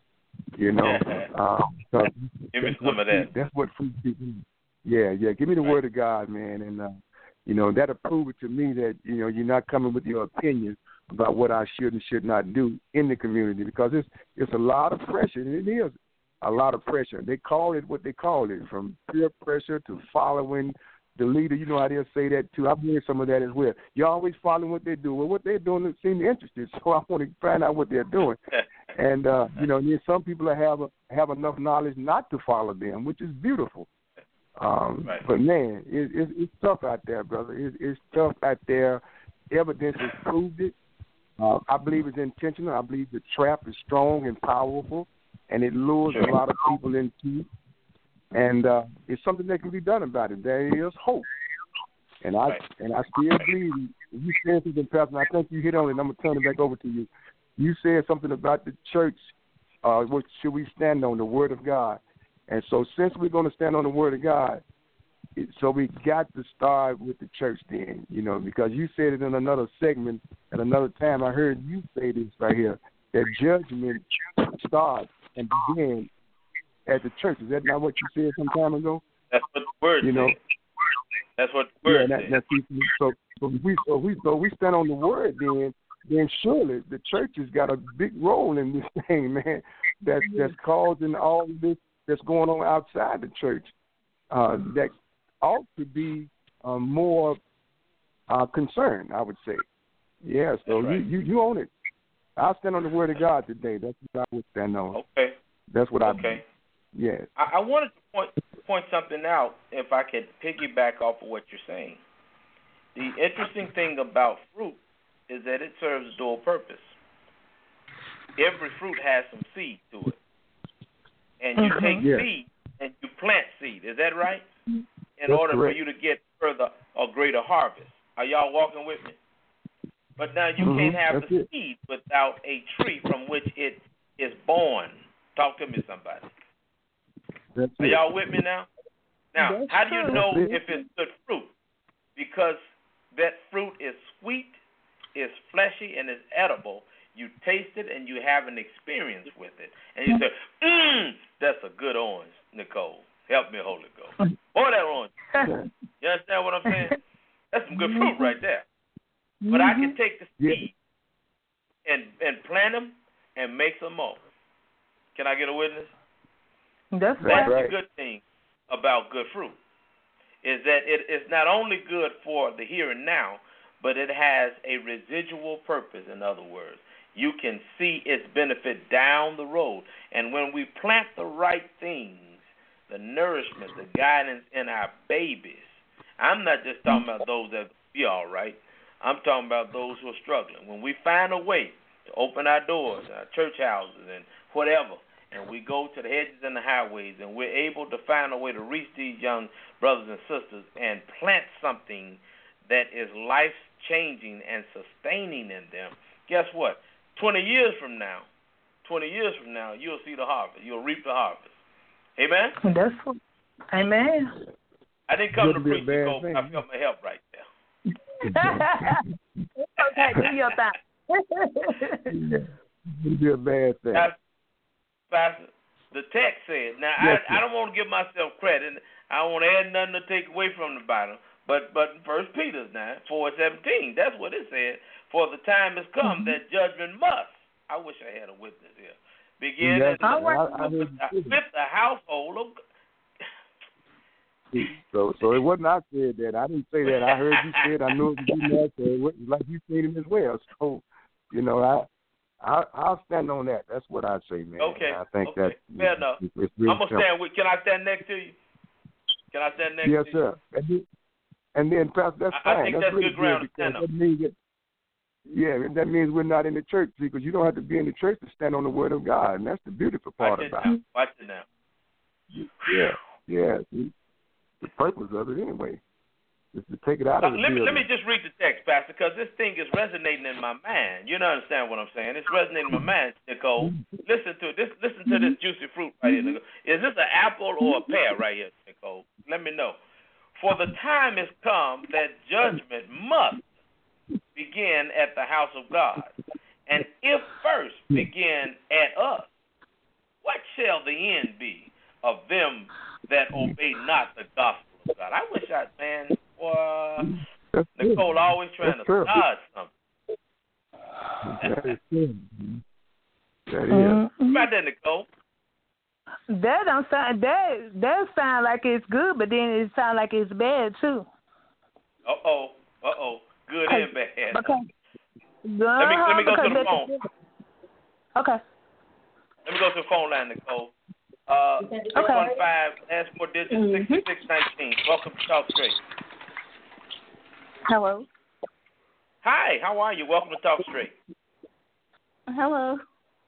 You know, um, so give me some what, of that. That's what fruit people. Yeah, yeah. Give me the right. word of God, man, and uh, you know that'll prove it to me that you know you're not coming with your opinion about what I should and should not do in the community, because it's it's a lot of pressure, and it is a lot of pressure. They call it what they call it, from peer pressure to following the leader. You know how they'll say that too. I've heard some of that as well. You're always following what they do. Well, what they're doing seems interested, so I want to find out what they're doing. And uh, you know, then some people have a, have enough knowledge not to follow them, which is beautiful. Um, right. But man, it, it, it's tough out there, brother. It, it's tough out there. Evidence has proved it. Uh, I believe it's intentional. I believe the trap is strong and powerful, and it lures sure. a lot of people into it. And uh, it's something that can be done about it. There is hope. And I right. and I still believe you said something, Pastor, and I think you hit on it, and I'm going to turn it back over to you. You said something about the church, uh, what should we stand on, the Word of God. And so since we're going to stand on the Word of God, it, so we got to start with the church then, you know, because you said it in another segment at another time. I heard you say this right here, that judgment starts and begins at the church. Is that not what you said some time ago? That's what the Word you know? said. That's what the Word yeah, that, said. That's, so, so, we, so, we, so we stand on the Word then, then surely the church has got a big role in this thing, man, that's, that's causing all this that's going on outside the church. Uh, that ought to be uh, more uh, concerned, I would say. Yeah, so right. you, you, you own it. I'll stand on the Word of God today. That's what I would stand on. Okay. That's what I Okay. Yeah. I, I wanted to point, point something out, if I could piggyback off of what you're saying. The interesting thing about fruit is that it serves a dual purpose. Every fruit has some seed to it. And you mm-hmm. take yeah. seed and you plant seed. Is that right? In That's order correct. for you to get further or greater harvest. Are y'all walking with me? But now you mm-hmm. can't have That's the it. seed without a tree from which it is born. Talk to me, somebody. That's Are it. y'all with me now? Now, That's how do you true. know That's it. if it's good fruit? Because that fruit is sweet, is fleshy, and is edible. You taste it and you have an experience with it. And you say, mmm, that's a good orange, Nicole. Help me, Holy Ghost. Boy, that orange. You understand what I'm saying? That's some good fruit right there. But I can take the seed and, and plant them and make some more. Can I get a witness? That's, That's right. the good thing about good fruit, is that it is not only good for the here and now, but it has a residual purpose. In other words, you can see its benefit down the road. And when we plant the right things, the nourishment, the guidance in our babies, I'm not just talking about those that be all right. I'm talking about those who are struggling. When we find a way to open our doors, our church houses, and whatever, and we go to the hedges and the highways, and we're able to find a way to reach these young brothers and sisters and plant something that is life-changing and sustaining in them, guess what? twenty years from now, twenty years from now, you'll see the harvest. You'll reap the harvest. Amen? That's what, amen. I didn't come Wouldn't to be a preach, bad Nicole. thing. I felt my help right there. Okay, do your thing. yeah. Wouldn't be a bad thing. Pastor, Pastor, the text said, now Yes, I, I don't want to give myself credit. I don't want to add nothing to take away from the Bible. But but First Peter now, four seventeen, that's what it said. For the time has come that judgment must. I wish I had a witness here. Begin Yes, in the, I, I with, heard with the household of God. So, so it wasn't I said that. I didn't say that. I heard you say it. I knew it was you there, so it wasn't like you said it as well. So, you know, I, I, I'll stand on that. That's what I say, man. Okay. I think okay. that fair it's, enough. It's, it's really I'm gonna simple. stand with. Can I stand next to you? Can I stand next Yes, to sir. you? And then, and then Pastor, that's I, I fine. think that's that's really good ground to because stand on. that means that, yeah, that means we're not in the church, because you don't have to be in the church to stand on the Word of God, and that's the beautiful part Watch it about now. it. Watch it now. Yeah, yeah. See, the purpose of it anyway is to take it out Uh, of the let me building. let me just read the text, Pastor, because this thing is resonating in my mind. You don't understand what I'm saying? It's resonating in my mind, Nicole. Listen to this. Listen to this juicy fruit right here, Nicole. Is this an apple or a pear right here, Nicole? Let me know. For the time has come that judgment must begin at the house of God, and if first begin at us, what shall the end be of them that obey not the gospel of God? I wish I, man, uh, Nicole always trying That's to true. start something. That is true. That is. Mm-hmm. What about that, Nicole? That don't sound that that sound like it's good, but then it sound like it's bad too. Uh oh, uh oh, good and bad. Because, let me let me go to the phone. Okay. Let me go to the phone line, Nicole. Uh, six one five, last four digits, Mm-hmm. sixty-six nineteen. Welcome to Talk Straight. Hello. Hi, how are you? Welcome to Talk Straight. Hello.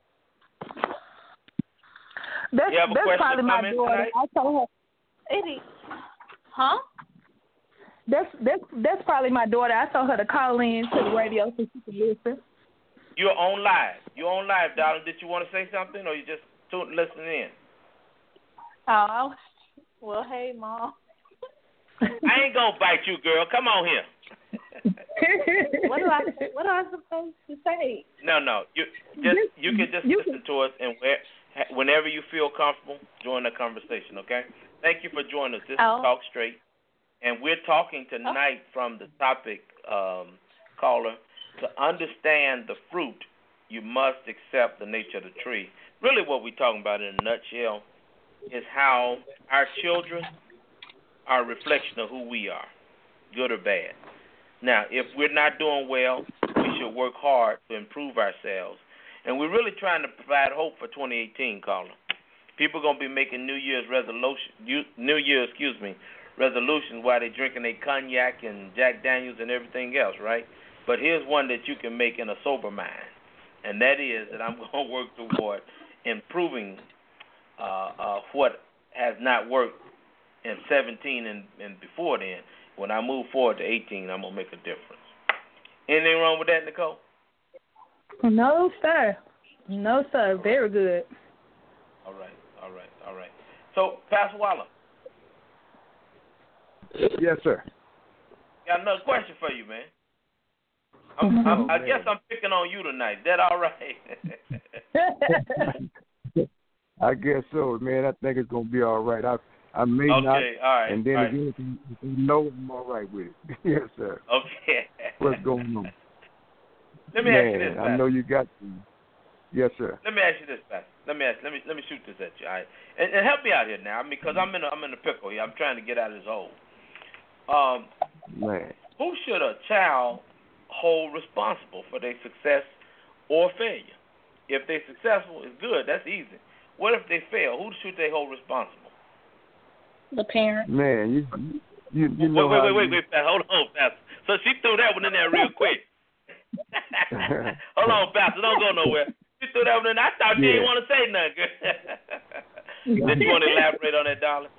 That's, you have a that's question probably or my comment daughter. tonight? I told her. Eddie. Huh? That's that's that's probably my daughter. I told her to call in to the radio so she can listen. You're on live. You're on live, darling. Did you want to say something, or you just tuned, listening in? Oh, well, hey, Mom. I ain't gonna bite you, girl. Come on here. What do I What am I supposed to say? No, no. You just you can just you listen to us, and where, whenever you feel comfortable, join the conversation. Okay? Thank you for joining us. This Oh. is Talk Straight, and we're talking tonight oh. from the topic, um, caller, to understand the fruit. You must accept the nature of the tree. Really, what we're talking about in a nutshell is how our children are a reflection of who we are, good or bad. Now, if we're not doing well, we should work hard to improve ourselves. And we're really trying to provide hope for twenty eighteen, caller. People are going to be making New Year's resolution, New Year's, excuse me, resolutions while they're drinking their cognac and Jack Daniels and everything else, right? But here's one that you can make in a sober mind, and that is that I'm going to work toward improving uh, uh, what has not worked in seventeen and, and before then. When I move forward to eighteen, I'm going to make a difference. Anything wrong with that, Nicole? No, sir. No, sir. Very good. All right, all right, all right. So, Pastor Waller. Yes, sir. Got another question for you, man. I'm, Oh, I'm, I man. guess I'm picking on you tonight. That all right? I guess so, man. I think it's gonna be all right. I I may okay, not. all right. And then all right. again, if you, if you know, I'm all right with it. Yes, sir. Okay. What's going on? Let me man, ask you this, Pastor. I know you got. Yes, sir. Let me ask you this, Pastor. Let me ask. Let me let me shoot this at you. All right? And, and help me out here now, I mean, because I'm in a, I'm in a pickle here. I'm trying to get out of this hole. Um, Man. Who should a child hold responsible for their success or failure? If they're successful, it's good. That's easy. What if they fail? Who should they hold responsible? The parent. Man, you you you know wait, how wait, wait, you, wait, Pastor. Hold on, Pastor. So she threw that one in there real quick. Hold on, Pastor. Don't go nowhere. She threw that one in there. I thought you Yeah. didn't want to say nothing. Did you want to elaborate on that, darling?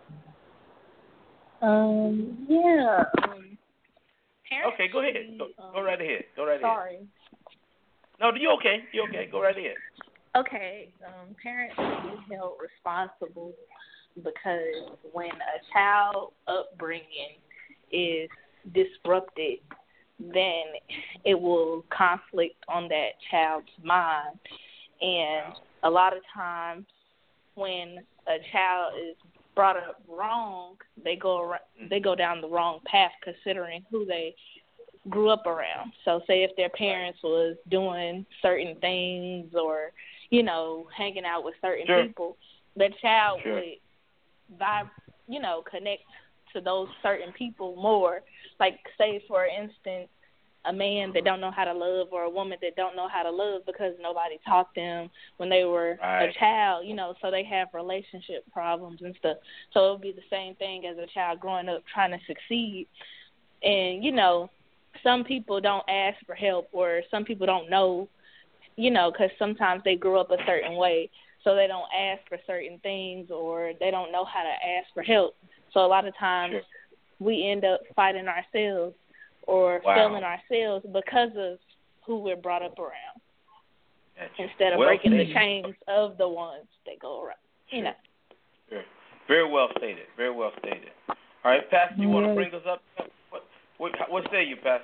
Um. Yeah. Um. Parents Okay, go ahead. Go, um, go right ahead. Go right sorry. ahead. No, you okay? You okay? Go right ahead. Okay. Um. Parents should be held responsible because when a child upbringing is disrupted, then it will conflict on that child's mind. And a lot of times when a child is brought up wrong, they go around, they go down the wrong path considering who they grew up around. So say if their parents was doing certain things or, you know, hanging out with certain Sure. people, the child Sure. would vibe, you know, connect to those certain people more. Like, say, for instance, a man that don't know how to love or a woman that don't know how to love because nobody taught them when they were Right. a child, you know, so they have relationship problems and stuff. So it would be the same thing as a child growing up trying to succeed. And, you know, some people don't ask for help or some people don't know, you know, because sometimes they grew up a certain way, so they don't ask for certain things or they don't know how to ask for help. So a lot of times Sure. we end up fighting ourselves or Wow. failing ourselves because of who we're brought up around, Gotcha. instead of Well breaking stated. the chains of the ones that go around. You Sure. know. Sure. Very well stated. Very well stated. All right, Pastor, you want to Yes. bring us up? What, what, what say you, Pastor?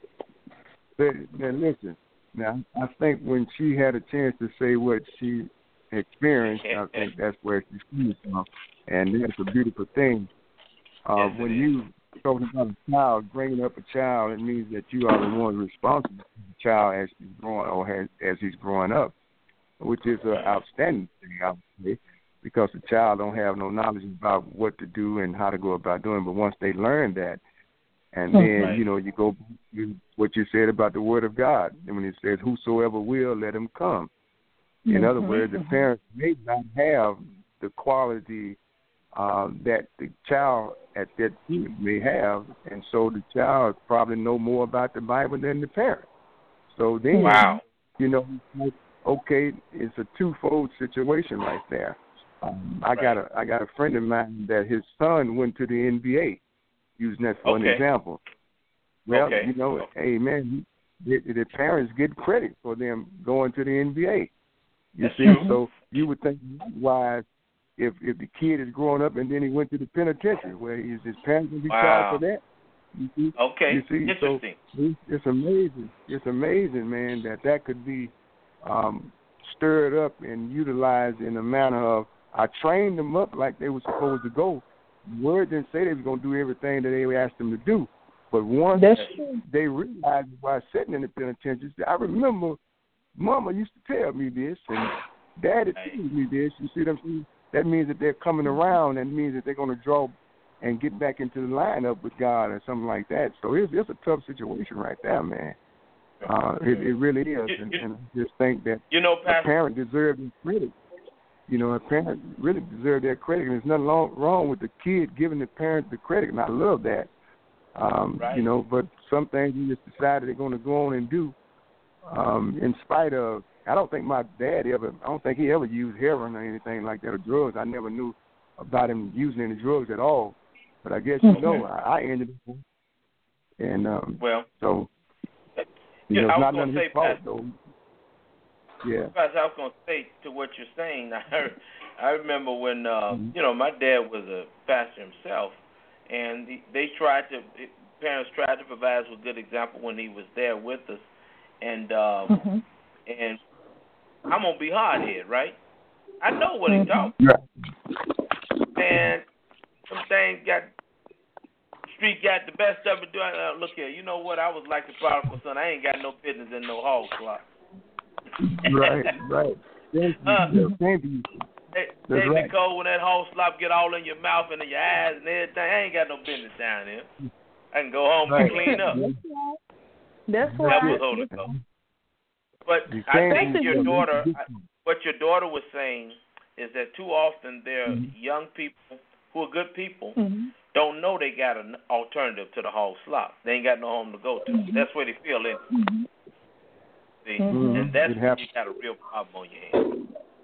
But, now listen. Now I think when she had a chance to say what she experience. I think that's where she's coming from, and that's a beautiful thing. Uh, yes, when you talking about a child, bringing up a child, it means that you are the one responsible for the child as he's growing or has, as he's growing up, which is an outstanding thing, I would say, because the child don't have no knowledge about what to do and how to go about doing. But once they learn that, and then right. you know you go you, what you said about the Word of God, and when it says, "Whosoever will, let him come." In mm-hmm. other words, the parents may not have the quality uh, that the child at that point may have, and so the child probably know more about the Bible than the parent. So then, wow. you know, okay, it's a twofold situation right there. Um, I got a I got a friend of mine that his son went to the N B A, using that for okay. an example. Well, okay. you know, hey man, the, the parents get credit for them going to the N B A. You That's see, true. so you would think likewise if if the kid is growing up and then he went to the penitentiary, where is his parents going to be wow. charged for that? You see? Okay, you see? interesting. So it's, it's amazing. It's amazing, man, that that could be um, stirred up and utilized in a manner of, I trained them up like they were supposed to go. The Word didn't say they was going to do everything that they asked them to do. But once That's they realized while sitting in the penitentiary, I remember Mama used to tell me this, and Daddy told me this. You see what I'm saying? That means that they're coming around, and means that they're going to draw and get back into the lineup with God or something like that. So it's, it's a tough situation right there, man. Uh, it, it really is, and, and I just think that you know, Pastor, a parent deserves their credit. You know, a parent really deserves their credit, and there's nothing long, wrong with the kid giving the parent the credit, and I love that. Um, right. You know, but some things you just decided they're going to go on and do, um, in spite of. I don't think my dad ever. I don't think he ever used heroin or anything like that or drugs. I never knew about him using any drugs at all. But I guess you know, I, I ended up, and um, well, so you yeah, know, I it's was not going none to of say, his fault, Pastor, though. Yeah. Pastor, I was going to say to what you're saying. I heard, I remember when uh, Mm-hmm. you know, my dad was a pastor himself, and he, they tried to parents tried to provide us with a good example when he was there with us, and um, mm-hmm. and I'm gonna be hard headed, right? I know what mm-hmm. he talking. Yeah. And some things got street got the best of it. Doing uh, look here, you know what? I was like the prodigal son. I ain't got no business in no hog slop. Right, right. Thank you. Uh, Thank you. Hey, That's hey right. Nicole, when that hog slop get all in your mouth and in your eyes and everything, I ain't got no business down here. I can go home Right. and clean up. That's That right. was Holy Ghost. But You I can't think do your that. daughter, what your daughter was saying is that too often there are Mm-hmm. young people who are good people Mm-hmm. don't know they got an alternative to the hog slop. They ain't got no home to go to. Mm-hmm. That's where they feel it. Mm-hmm. See, Mm-hmm. and that's It when happens. you got a real problem on your hands.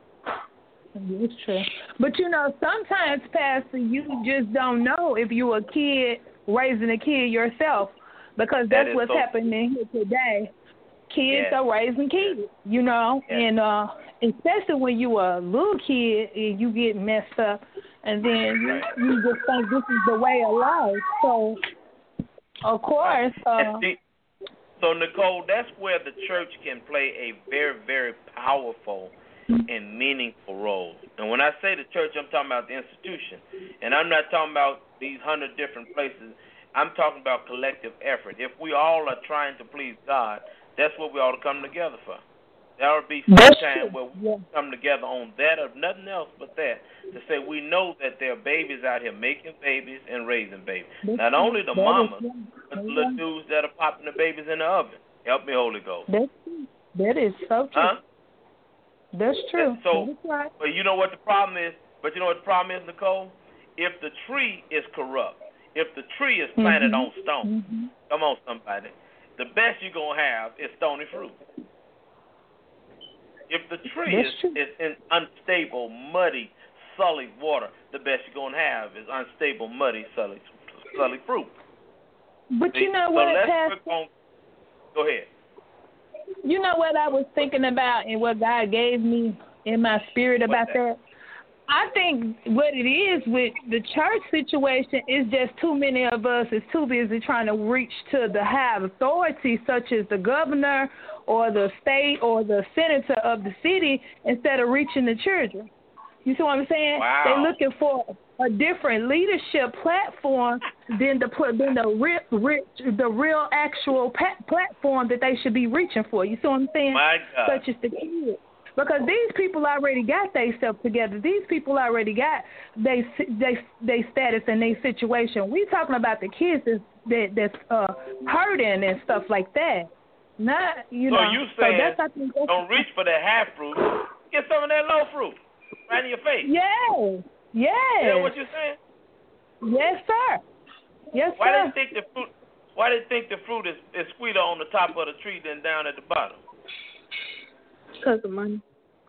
It's true. But, you know, sometimes, Pastor, you just don't know if you're a kid raising a kid yourself, because That that's is what's so happening here today. Kids Yes. are raising kids, you know, Yes. and uh, especially when you are a little kid and you get messed up, and then you, Right. you just think this is the way of life. So, of course, uh, And see, so, Nicole, that's where the church can play a very, very powerful and meaningful role. And when I say the church, I'm talking about the institution. And I'm not talking about these hundred different places. I'm talking about collective effort. If we all are trying to please God, that's what we ought to come together for. There ought to be some That's time true. where we Yeah. come together on that or nothing else but that, to say we know that there are babies out here making babies and raising babies. That's Not true. only the That is mamas, true. but the Yeah. little dudes that are popping the babies in the oven. Help me, Holy Ghost. That's true. That is so true. Huh? That's true. And so, That's right. but you know what the problem is? But you know what the problem is, Nicole? If the tree is corrupt, if the tree is planted Mhm. on stone, Mhm. come on, somebody, the best you're going to have is stony fruit. If the tree That's is, true. is in unstable, muddy, sullied water, the best you're going to have is unstable, muddy, sullied, sullied fruit. But See? you know so what, let's Pastor? work on, go ahead. You know what I was thinking about and what God gave me in my spirit What's about that? that? I think what it is with the church situation is just too many of us is too busy trying to reach to the high authorities, such as the governor or the state or the senator of the city, instead of reaching the children. You see what I'm saying? Wow. They're looking for a different leadership platform than the than the real, the real actual platform that they should be reaching for. You see what I'm saying? My God. Such as the kids. Because these people already got themselves together. These people already got they they they status and their situation. We talking about the kids that, that that's uh, hurting and stuff like that. Not you so know. you saying so that's, I think that's, don't reach for that half fruit. Get some of that low fruit right in your face. Yeah. Yeah. You know what you're saying? Yes, sir. Yes, why sir. Why they think the fruit? Why they think the fruit is, is sweeter on the top of the tree than down at the bottom? Because of money.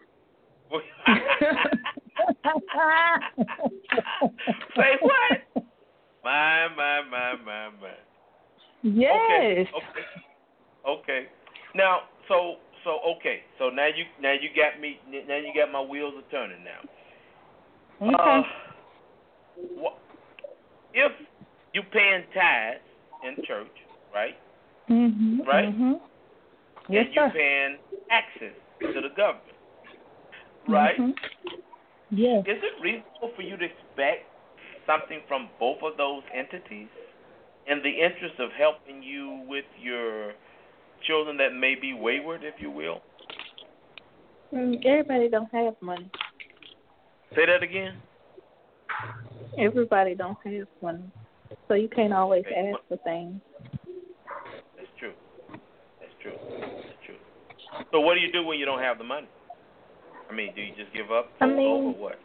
Say what? My, my, my, my, my. Yes. Okay. Okay. Okay. Now, so, so, okay. So now you, now you got me. Now you got my wheels are turning now. Okay. Uh, wh- if you paying tithes in church, right? Mhm. Right. Mhm. Yes, and you sir. paying taxes to the government, right? Mhm. Yes. Is it reasonable for you to expect something from both of those entities in the interest of helping you with your children that may be wayward, if you will? Mm, everybody don't have money. Say that again. Everybody don't have money, so you can't always Okay. ask for things. That's true. That's true. That's true. So what do you do when you don't have the money? I mean, do you just give up, I fold mean, over, or what?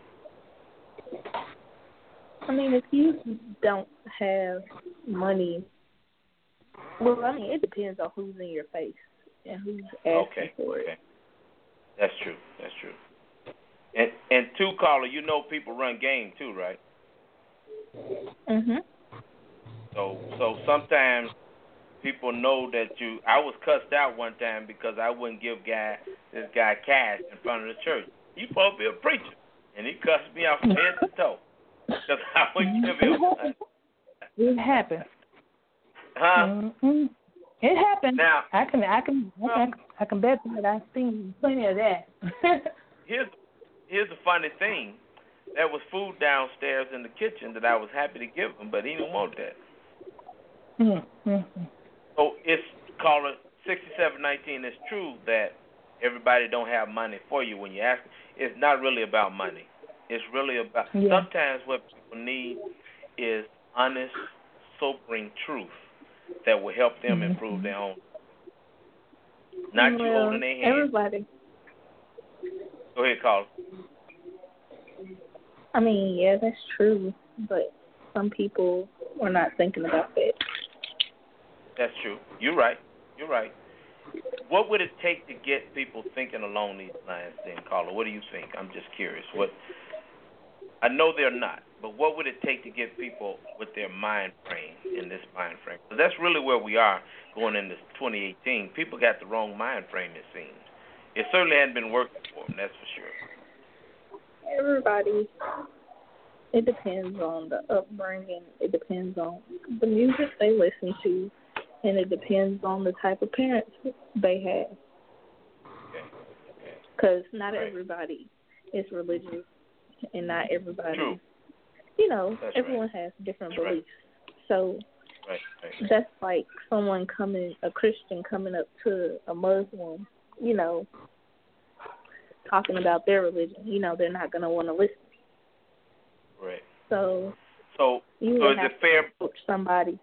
I mean, if you don't have money, well, I mean, it depends on who's in your face and who's asking Okay. for it. Okay. That's true. That's true. And and two, caller, you know people run game too, right? Mhm. So so sometimes people know that you. I was cussed out one time because I wouldn't give guy this guy cash in front of the church. You supposed to be a preacher, and he cussed me out from head to toe because I wouldn't give him money. It happened. Huh? Mm-hmm. It happened. Now I can, I can, well, I can, I can bet that I've seen plenty of that. here's here's the funny thing. There was food downstairs in the kitchen that I was happy to give him, but he didn't want that. Mm-hmm. So it's caller sixty-seven nineteen. It's true that everybody don't have money for you when you ask. It's not really about money. It's really about Yeah. sometimes what people need is honest, sobering truth that will help them Mm-hmm. improve their own. Not well, you holding their hand. Everybody. Go ahead, caller. I mean, yeah, that's true, but some people are not thinking about that. That's true. You're right. You're right. What would it take to get people thinking along these lines, then, caller? What do you think? I'm just curious. What I know they're not, but what would it take to get people with their mind frame in this mind frame? Because that's really where we are going into twenty eighteen. People got the wrong mind frame, it seems. It certainly hadn't been working for them, that's for sure. Everybody, it depends on the upbringing. It depends on the music they listen to, and it depends on the type of parents they have. Because not Right. everybody is religious, and not everybody, True. you know, That's everyone right. has different That's beliefs. So Right, right, right. that's like someone coming, a Christian coming up to a Muslim, you know, talking about their religion. You know, they're not going to want to listen. Right. So So, you so would is have it fair? to approach somebody.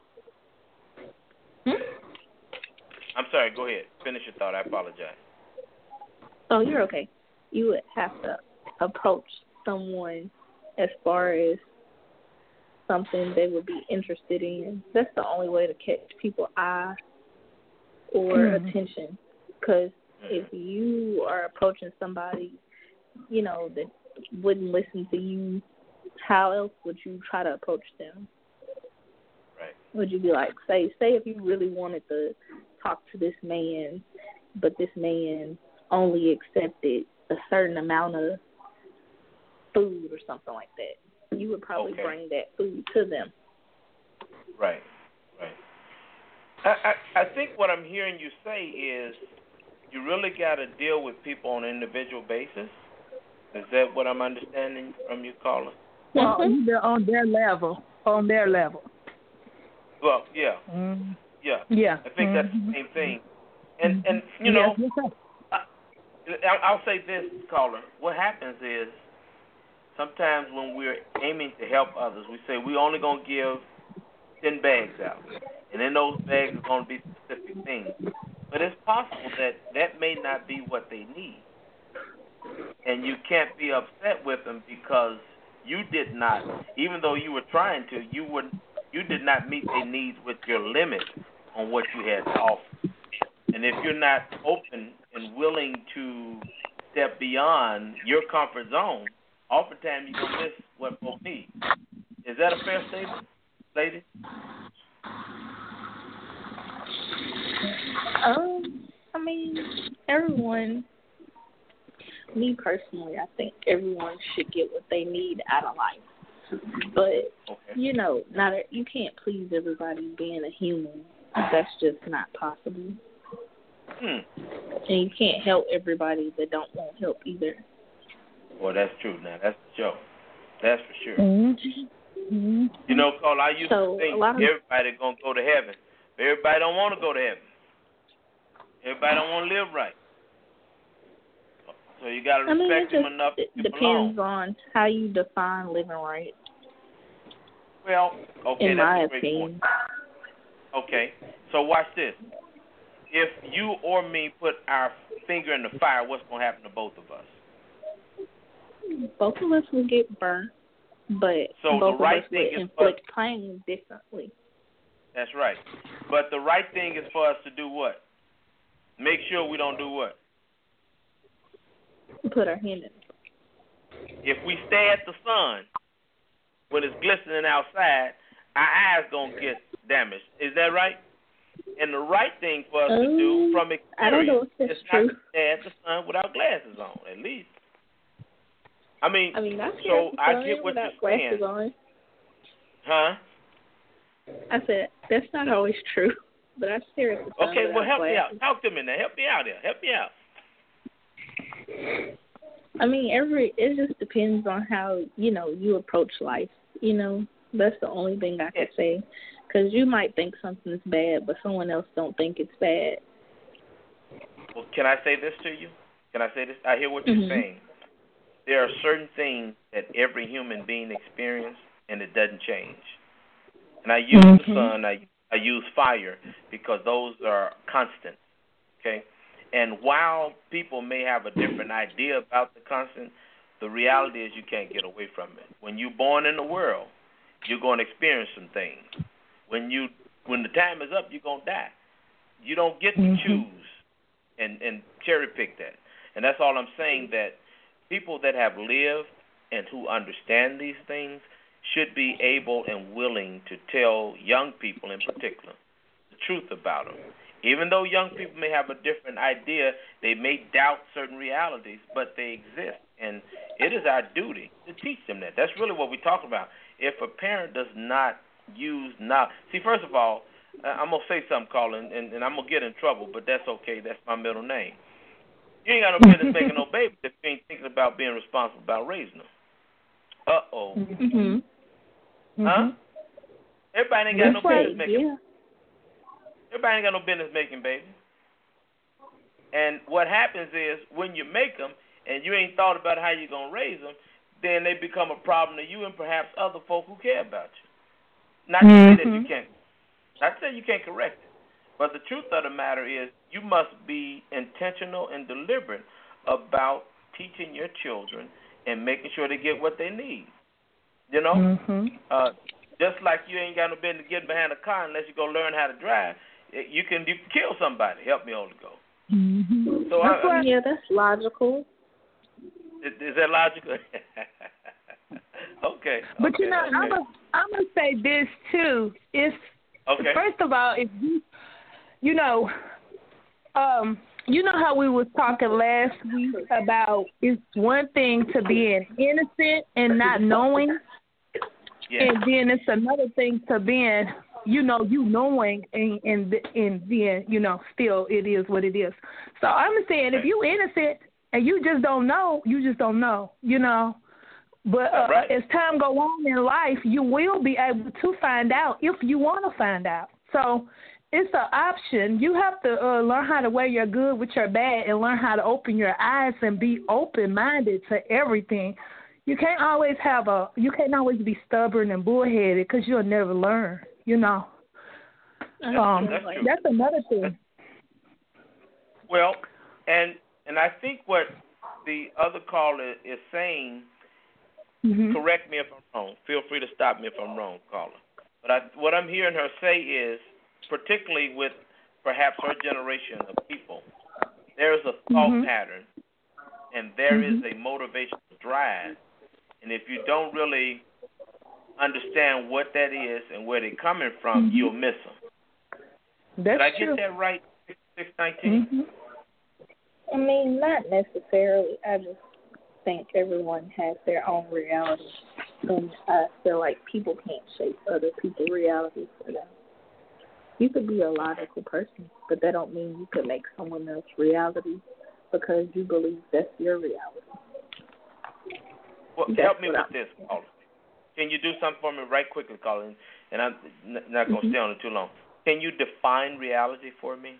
Hmm? I'm sorry, go ahead. Finish your thought. I apologize. Oh, you're okay. You would have to approach someone as far as something they would be interested in. That's the only way to catch people's eye or Mm. attention. Because if you are approaching somebody, you know, that wouldn't listen to you, how else would you try to approach them? Right. Would you be like, say, say if you really wanted to talk to this man, but this man only accepted a certain amount of food or something like that. You would probably okay. bring that food to them. Right, right. I, I, I think what I'm hearing you say is you really got to deal with people on an individual basis. Is that what I'm understanding from you, caller? Well, mm-hmm. They're on their level, on their level. Well, yeah, mm-hmm. yeah, yeah. I think mm-hmm. that's the same thing. And and you know, yes, yes, I, I'll say this, caller. What happens is sometimes when we're aiming to help others, we say we're only gonna give ten bags out, and in those bags are gonna be specific things. But it's possible that that may not be what they need, and you can't be upset with them because you did not, even though you were trying to, you would you did not meet their needs with your limit on what you had to offer. And if you're not open and willing to step beyond your comfort zone, oftentimes you're going to miss what folks need. Is that a fair statement, lady? Um, I mean, everyone, me personally, I think everyone should get what they need out of life. But, okay. you know, not a, you can't please everybody being a human. That's just not possible. Hmm. And you can't help everybody that don't want help either. Well, that's true. Now, that's the joke. That's for sure. Mm-hmm. Mm-hmm. You know, Carl, I used so to think of everybody going to go to heaven. But everybody don't want to go to heaven. Everybody don't want to live right. So you got to I mean, respect it them just, enough to it keep depends alone. on how you define living right. Well, okay, in that's my a great opinion. point. Okay, so watch this. If you or me put our finger in the fire, what's going to happen to both of us? Both of us will get burnt, but so both the right of us thing will is inflict for, pain differently. That's right. But the right thing is for us to do what? Make sure we don't do what? Put our hand in it. If we stay at the sun when it's glistening outside, our eyes going to get damaged. Is that right? And the right thing for us um, to do from I don't know experience if that's is true. not to stay at the sun without glasses on, at least. I mean, I mean, I so I get what without you're saying. glasses on. Huh? I said, that's not always true, but I stare at the sun Okay, well, help glasses. me out. Talk to me now. Help me out here. Help me out. I mean, every it just depends on how, you know, you approach life. You know, that's the only thing I can say. Because you might think something's bad, but someone else don't think it's bad. Well, can I say this to you? Can I say this? I hear what you're mm-hmm. saying. There are certain things that every human being experiences, and it doesn't change. And I use mm-hmm. the sun, I, I use fire, because those are constant, okay? And while people may have a different idea about the constant, the reality is you can't get away from it. When you're born in the world, you're going to experience some things. When you, when the time is up, you're going to die. You don't get to mm-hmm. choose and, and cherry pick that. And that's all I'm saying, that people that have lived and who understand these things should be able and willing to tell young people in particular the truth about them. Even though young people may have a different idea, they may doubt certain realities, but they exist. And it is our duty to teach them that. That's really what we're talking about. If a parent does not use now, see, first of all, I'm going to say something, Colin, and, and I'm going to get in trouble, but that's okay. That's my middle name. You ain't got no business making no babies if you ain't thinking about being responsible about raising them. Uh-oh. Mm-hmm. Huh? Everybody ain't got That's no right, business making yeah. Everybody ain't got no business making babies. And what happens is when you make them and you ain't thought about how you're going to raise them, then they become a problem to you and perhaps other folk who care about you. Not to mm-hmm. say that you can't, not to say you can't correct it, but the truth of the matter is you must be intentional and deliberate about teaching your children and making sure they get what they need. You know? Mm-hmm. Uh, just like you ain't got no business getting behind a car unless you go learn how to drive. You can, you can kill somebody. Help me, Holy Ghost. Mm-hmm. So that's I, right. Yeah, that's logical. Is, is that logical? okay. But okay, you know, okay. I'm gonna I'm gonna say this too. If okay. first of all, if you you know, um, you know how we was talking last week about it's one thing to being innocent and not knowing, yeah. and then it's another thing to being, you know, you knowing and and and being, you know, still it is what it is. So I'm saying if you innocent and you just don't know, you just don't know, you know. But uh, right. as time go on in life, you will be able to find out if you want to find out. So it's an option. You have to uh, learn how to weigh your good with your bad and learn how to open your eyes and be open-minded to everything. You can't always have a, you can't always be stubborn and bullheaded because you'll never learn, you know. That's, um, that's, that's another thing. Well, and and I think what the other caller is saying, mm-hmm. correct me if I'm wrong. Feel free to stop me if I'm wrong, caller. But I, what I'm hearing her say is, particularly with perhaps her generation of people, there is a thought mm-hmm. pattern and there mm-hmm. is a motivational drive. And if you don't really understand what that is and where they're coming from, mm-hmm. you'll miss them. That's Did I get true. that right, six nineteen? Mm-hmm. I mean, not necessarily. I just think everyone has their own reality. And I feel like people can't shape other people's realities for them. You could be a logical person, but that don't mean you could make someone else's reality because you believe that's your reality. Well, that's help me with I'm this, caller. Can you do something for me right quickly, Colin? And I'm not going to mm-hmm. stay on it too long. Can you define reality for me?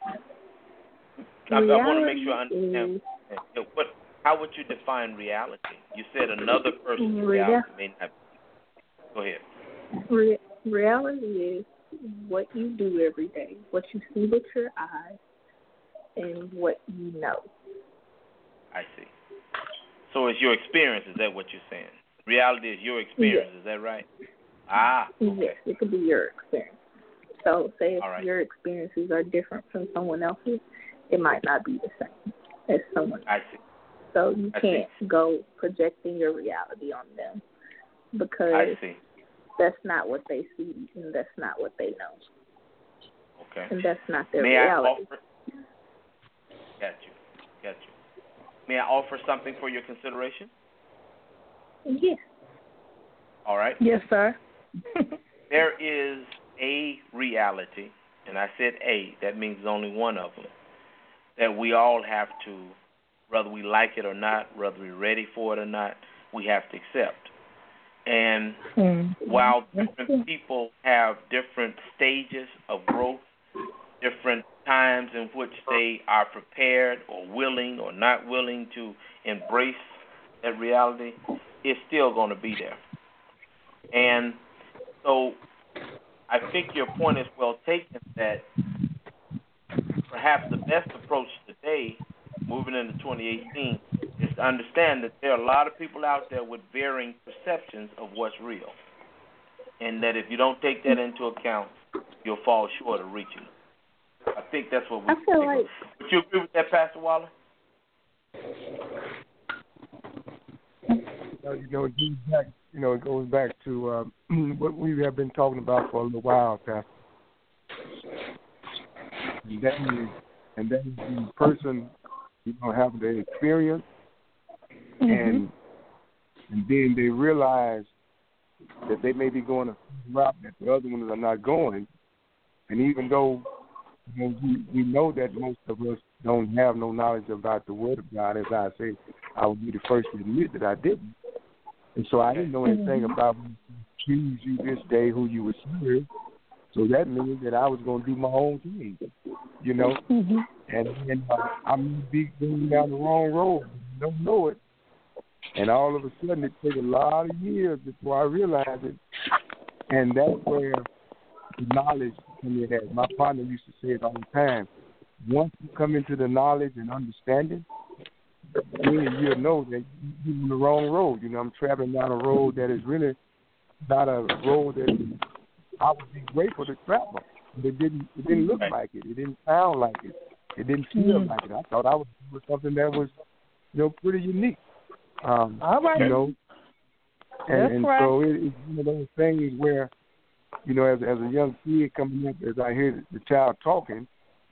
I, I want to make sure I understand. Is... What? How would you define reality? You said another person's Rea- reality may not be. Go ahead. Re- reality is what you do every day, what you see with your eyes, and what you know. I see. So it's your experience, is that what you're saying? Reality is your experience, yes. Is that right? Ah, okay. Yes, it could be your experience. So say if right. your experiences are different from someone else's, it might not be the same as someone else. I see. So you I can't see. go projecting your reality on them because I see. that's not what they see and that's not what they know. Okay. And that's not their May reality. I offer? Got you. Got you. May I offer something for your consideration? Yes. All right. Yes, sir. There is a reality, and I said a, that means there's only one of them, that we all have to, whether we like it or not, whether we're ready for it or not, we have to accept. And mm-hmm. while different people have different stages of growth, different times in which they are prepared or willing or not willing to embrace that reality, it's still going to be there. And so I think your point is well taken that perhaps the best approach today, moving into twenty eighteen, is to understand that there are a lot of people out there with varying perceptions of what's real. And that if you don't take that into account, you'll fall short of reaching it. I think that's what we I feel like. Would you agree with that, Pastor Waller? Uh, you know, it goes back. You know, it goes back to uh, what we have been talking about for a little while, Pastor. And that is, and that is the person, you know, have the experience, mm-hmm. and and then they realize that they may be going a route that the other ones are not going, and even though you know, we, we know that most of us don't have no knowledge about the Word of God, as I say, I would be the first to admit that I didn't. And so I didn't know anything about choose you this day who you would serve. So that means that I was going to do my own thing, you know. Mm-hmm. And then uh, I'm be going down the wrong road. I don't know it. And all of a sudden, it takes a lot of years before I realize it. And that's where the knowledge comes in. As my partner used to say it all the time. Once you come into the knowledge and understanding, then you'll know that you're on the wrong road. You know, I'm traveling down a road that is really not a road that I would be grateful to travel. It didn't. It didn't look like it. It didn't sound like it. It didn't feel mm-hmm. like it. I thought I was doing something that was, you know, pretty unique. Um, All right. You know, and, That's and right. so it, it's one of those things where, you know, as as a young kid coming up, as I hear the child talking,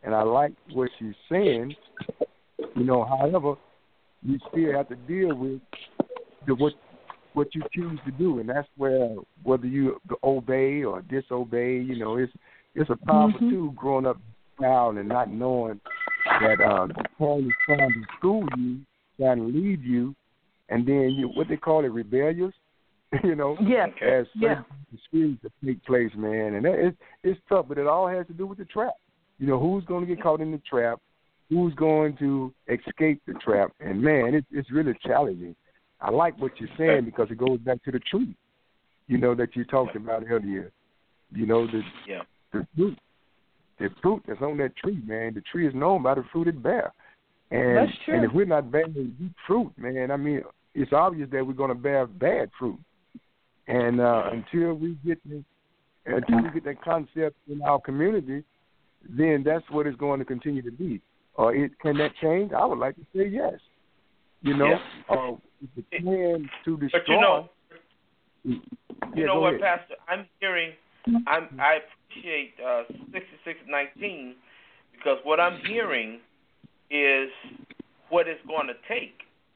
and I like what she's saying. You know, however, you still have to deal with the what what you choose to do, and that's where whether you obey or disobey, you know, it's it's a powerful mm-hmm. tool growing up proud and not knowing that uh, the parent is trying to school you, trying to lead you, and then you what they call it rebellious, you know, yeah, as yeah. experiences that take place, man, and that, it's it's tough, but it all has to do with the trap. You know, who's going to get caught in the trap? Who's going to escape the trap? And man, it's it's really challenging. I like what you're saying because it goes back to the tree, you know, that you talked about earlier. You know, the yeah. the fruit, the fruit that's on that tree, man. The tree is known by the fruit it bears. And that's true. and if we're not bearing good fruit, man, I mean, it's obvious that we're going to bear bad fruit. And uh, until we get the, until we get that concept in our community, then that's what it's going to continue to be. Or uh, it can that change? I would like to say yes. You know, yeah. uh, the plan to destroy. But you know, yeah, you know what, ahead. Pastor? I'm hearing. I'm, I appreciate uh, sixty-six nineteen because what I'm hearing is what it's going to take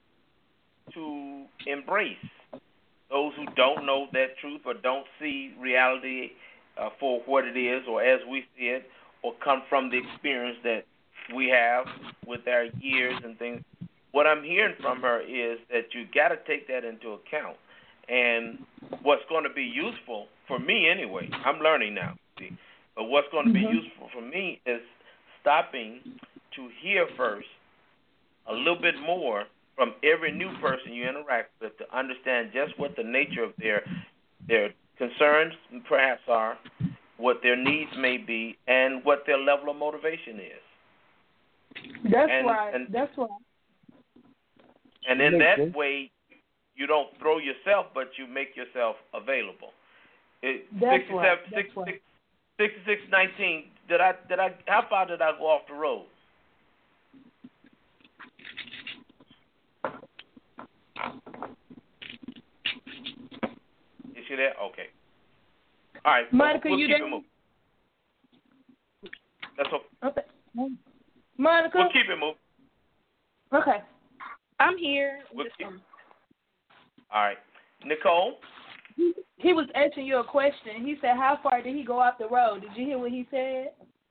to embrace those who don't know that truth or don't see reality uh, for what it is or as we see it or come from the experience that we have with our years and things. What I'm hearing from her is that you got to take that into account. And what's going to be useful for me anyway, I'm learning now, see, but what's going to be mm-hmm. useful for me is stopping to hear first a little bit more from every new person you interact with to understand just what the nature of their their concerns perhaps are, what their needs may be, and what their level of motivation is. That's and, right. And, That's right. And in that way, you don't throw yourself, but you make yourself available. It, That's right. That's sixty-six, right. sixty-six nineteen. Did I? Did I? How far did I go off the road? Is she there? Okay. All right. Monica, we'll you keep there? it moving. That's okay. Okay. Monica. We'll keep it moving. Okay. I'm here. We'll keep... All right. Nicole? He, he was asking you a question. He said, how far did he go off the road? Did you hear what he said?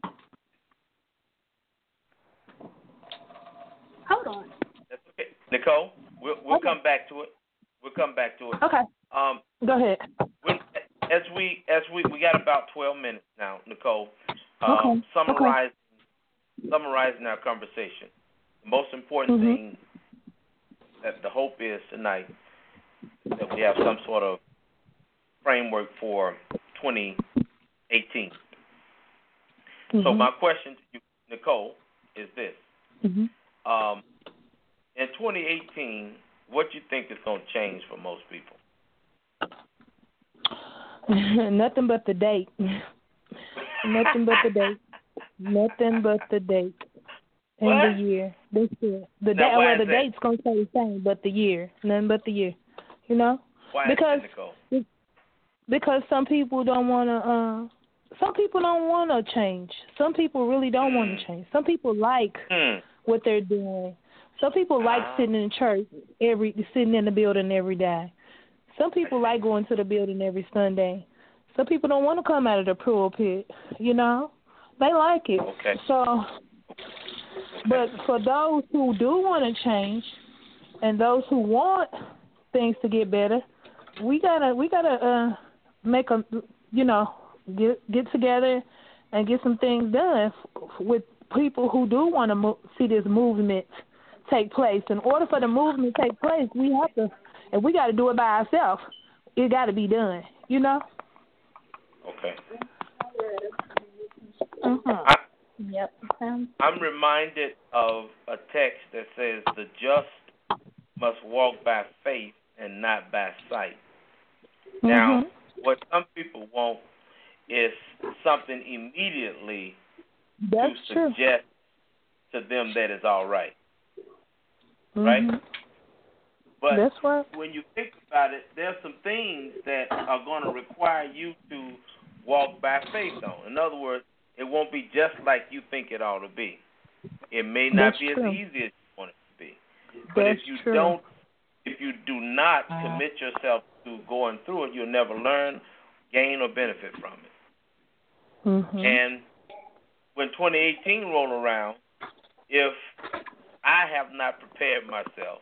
Hold on. That's okay. Nicole, we'll, we'll okay. come back to it. We'll come back to it. Okay. Um, Go ahead. When, as we as we we got about twelve minutes now, Nicole. Um, okay. Summarizing okay. summarizing our conversation. The most important mm-hmm. thing that the hope is tonight that we have some sort of framework for twenty eighteen. Mm-hmm. So my question to you, Nicole, is this. Mm-hmm. Um, in twenty eighteen, what do you think is going to change for most people? Nothing but the date. Nothing but the date. Nothing but the date. And what? the year. That's it. The now, date, why well, is the that? date's going to stay the same, but the year. Nothing but the year. You know? Why because, is that, Nicole? Because some people don't want to, uh, some people don't want to change. Some people really don't mm. want to change. Some people like mm. what they're doing. Some people like ah. sitting in church, every sitting in the building every day. Some people like going to the building every Sunday. Some people don't want to come out of the pulpit, you know. They like it. Okay. So, but for those who do want to change and those who want things to get better, we gotta we gotta uh, make a you know get get together and get some things done with people who do want to mo- see this movement take place. In order for the movement to take place, we have to, and we got to do it by ourselves. It got to be done, you know. Okay. Mm-hmm. I, yep. Um, I'm reminded of a text that says, "The just must walk by faith and not by sight." Mm-hmm. Now, what some people want is something immediately That's to true. suggest to them that is all right. Mm-hmm. Right? But That's right. when you think about it, there's some things that are going to require you to walk by faith on. In other words, it won't be just like you think it ought to be. It may not That's be true. as easy as you want it to be. But That's if you true. don't, if you do not commit yourself to going through it, you'll never learn, gain, or benefit from it. Mm-hmm. And when twenty eighteen roll around, if I have not prepared myself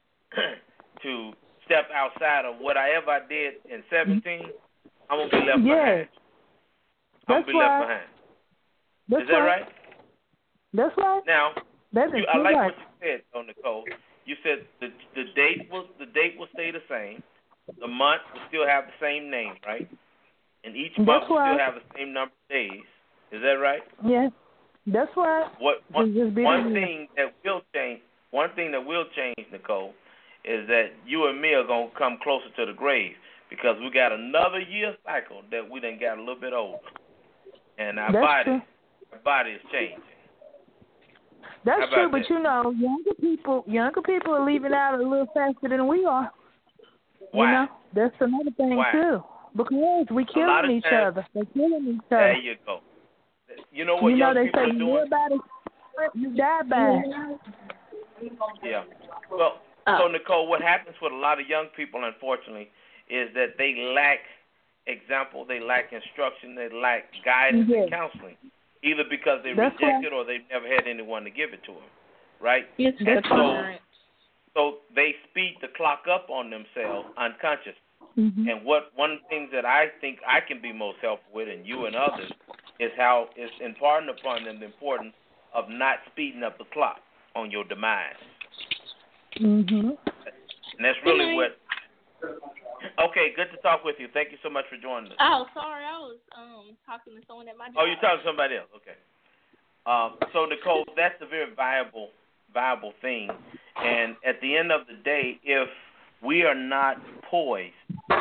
to step outside of whatever I did in seventeen, I'm going to be left Yeah. behind. I'm going That's to be right. left behind. That's Is that right? That's right. Now, That's you, I like right. what you said, though, Nicole. You said the the date will the date will stay the same. The month will still have the same name, right? And each That's month will right. still have the same number of days. Is that right? Yeah. That's right. What one, Just be one the- thing that will change one thing that will change, Nicole, is that you and me are gonna come closer to the grave because we got another year cycle that we done got a little bit older. And our That's body true. our body is changing. That's How about true, but that? you know, younger people, younger people are leaving out a little faster than we are. Why? You know, that's another thing Why? too. Because we lot of killing each times- other. They're killing each There other. you go. You know what You know, young they people say are you doing? live by the you die by it. Yeah. Well, so Nicole, what happens with a lot of young people, unfortunately, is that they lack example, they lack instruction, they lack guidance Yes. and counseling, either because they That's reject right. it or they've never had anyone to give it to them, right? It's And the so, parents. so they speed the clock up on themselves unconscious. Mm-hmm. And what one of the things that I think I can be most helpful with, and you and others, is how it's imparting upon them the importance of not speeding up the clock on your demise. Mhm. And that's really what. Okay, good to talk with you. Thank you so much for joining us. Oh, sorry, I was um talking to someone at my job. Oh, you're talking to somebody else. Okay. Um, so Nicole, that's a very viable, viable thing. And at the end of the day, if we are not poised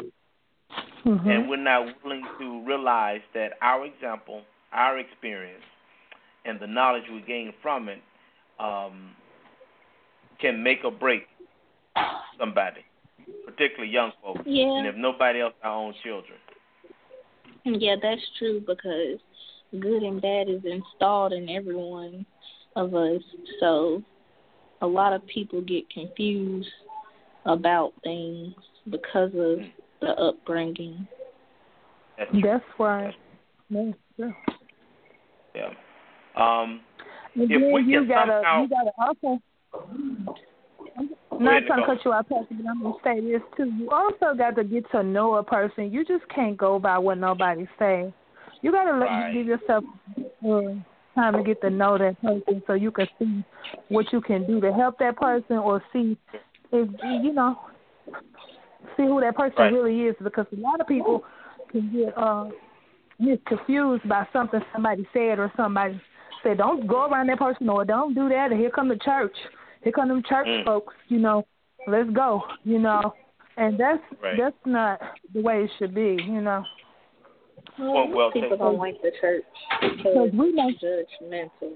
Mhm. and we're not willing to realize that our example, our experience, and the knowledge we gain from it um, can make or break somebody, particularly young folks. Yeah. And if nobody else, our own children. Yeah, that's true because good and bad is installed in every one of us. So a lot of people get confused about things because of Mm. the upbringing. That's true. That's right. That's true. Yeah. Um, And If then we you can gotta, somehow- you gotta also. I'm ahead, not trying to Nicole. cut you off, Pastor, but I'm gonna say this too. You also got to get to know a person. You just can't go by what nobody say. You gotta let Right. give yourself uh, time to get to know that person, so you can see what you can do to help that person, or see if you know, see who that person Right. really is. Because a lot of people can get uh, get confused by something somebody said or somebody said. Don't go around that person, or don't do that. And here come the church. Here come them church Mm. folks. You know, let's go. You know, and that's Right. that's not the way it should be. You know. Well, well People taken. don't like the church Because because we know. it's judgmental.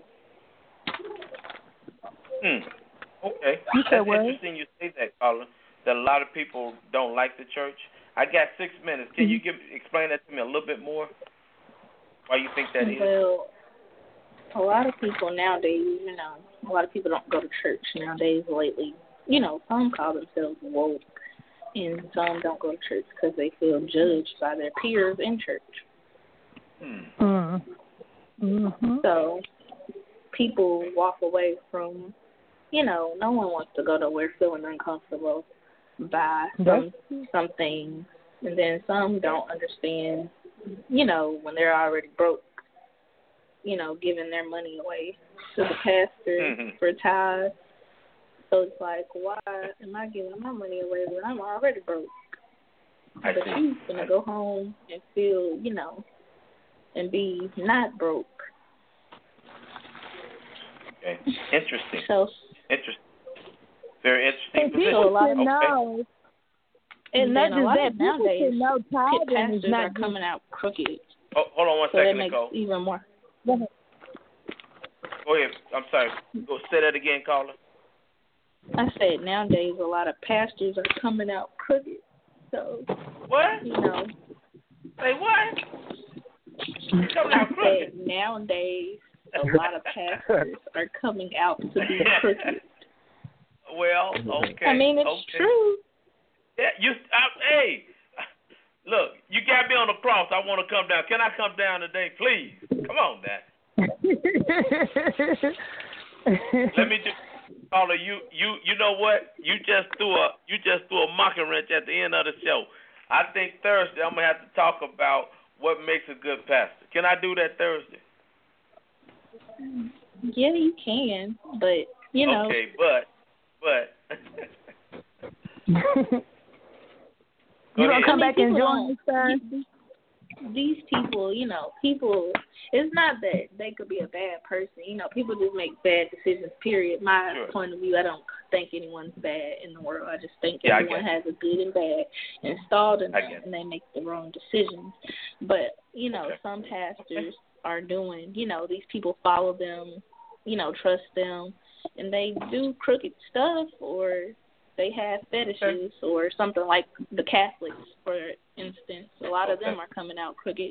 Hmm. Okay. You said That's what? interesting you say that, Colin, that a lot of people don't like the church. I got six minutes. Can you give explain that to me a little bit more? Why you think that is? Well, a lot of people nowadays, you know, a lot of people don't go to church nowadays lately. You know, some call themselves woke, and some don't go to church because they feel judged by their peers in church. Hmm. Mm. Mm-hmm. So people walk away from, you know, no one wants to go nowhere feeling uncomfortable by some, some things. And then some don't understand, you know, when they're already broke, you know, giving their money away to the pastor Mhm. for tithes. So it's like, why am I giving my money away when I'm already broke? I But see. you're going to go home and feel, you know, and be not broke. Okay. Interesting. So, Interesting. Very interesting And position. So a lot people of- should Okay. know. and And not then a just lot that, of people nowadays, should know pit tithing is pastors not are coming out crooked. Oh, hold on one So that second, makes Nicole. even more. Go ahead. Go ahead. I'm sorry. Go say that again, caller. I said nowadays a lot of pastors are coming out crooked. So, What? you know, Say what? coming out crooked. Nowadays, a lot of pastors are coming out to be crooked. Well, okay. I mean, it's okay. true. Yeah, you. I, hey, look, you got me on the cross. I want to come down. Can I come down today, please? Come on, Dad. Let me do. Caller, you, you, you know what? You just threw a, you just threw a mocking wrench at the end of the show. I think Thursday I'm gonna have to talk about what makes a good pastor. Can I do that Thursday? Yeah, you can, but you know. Okay, but, but. You gonna come I mean, back and join us, sir? These people, you know, people, it's not that they could be a bad person. You know, people just make bad decisions, period. My Sure. point of view, I don't think anyone's bad in the world. I just think Yeah, everyone has a good and bad installed in them, I get and they make the wrong decisions. But, you know, Okay. some pastors are doing, you know, these people follow them, you know, trust them, and they do crooked stuff, or they have fetishes or something, like the Catholics, for instance. A lot of Okay. them are coming out crooked.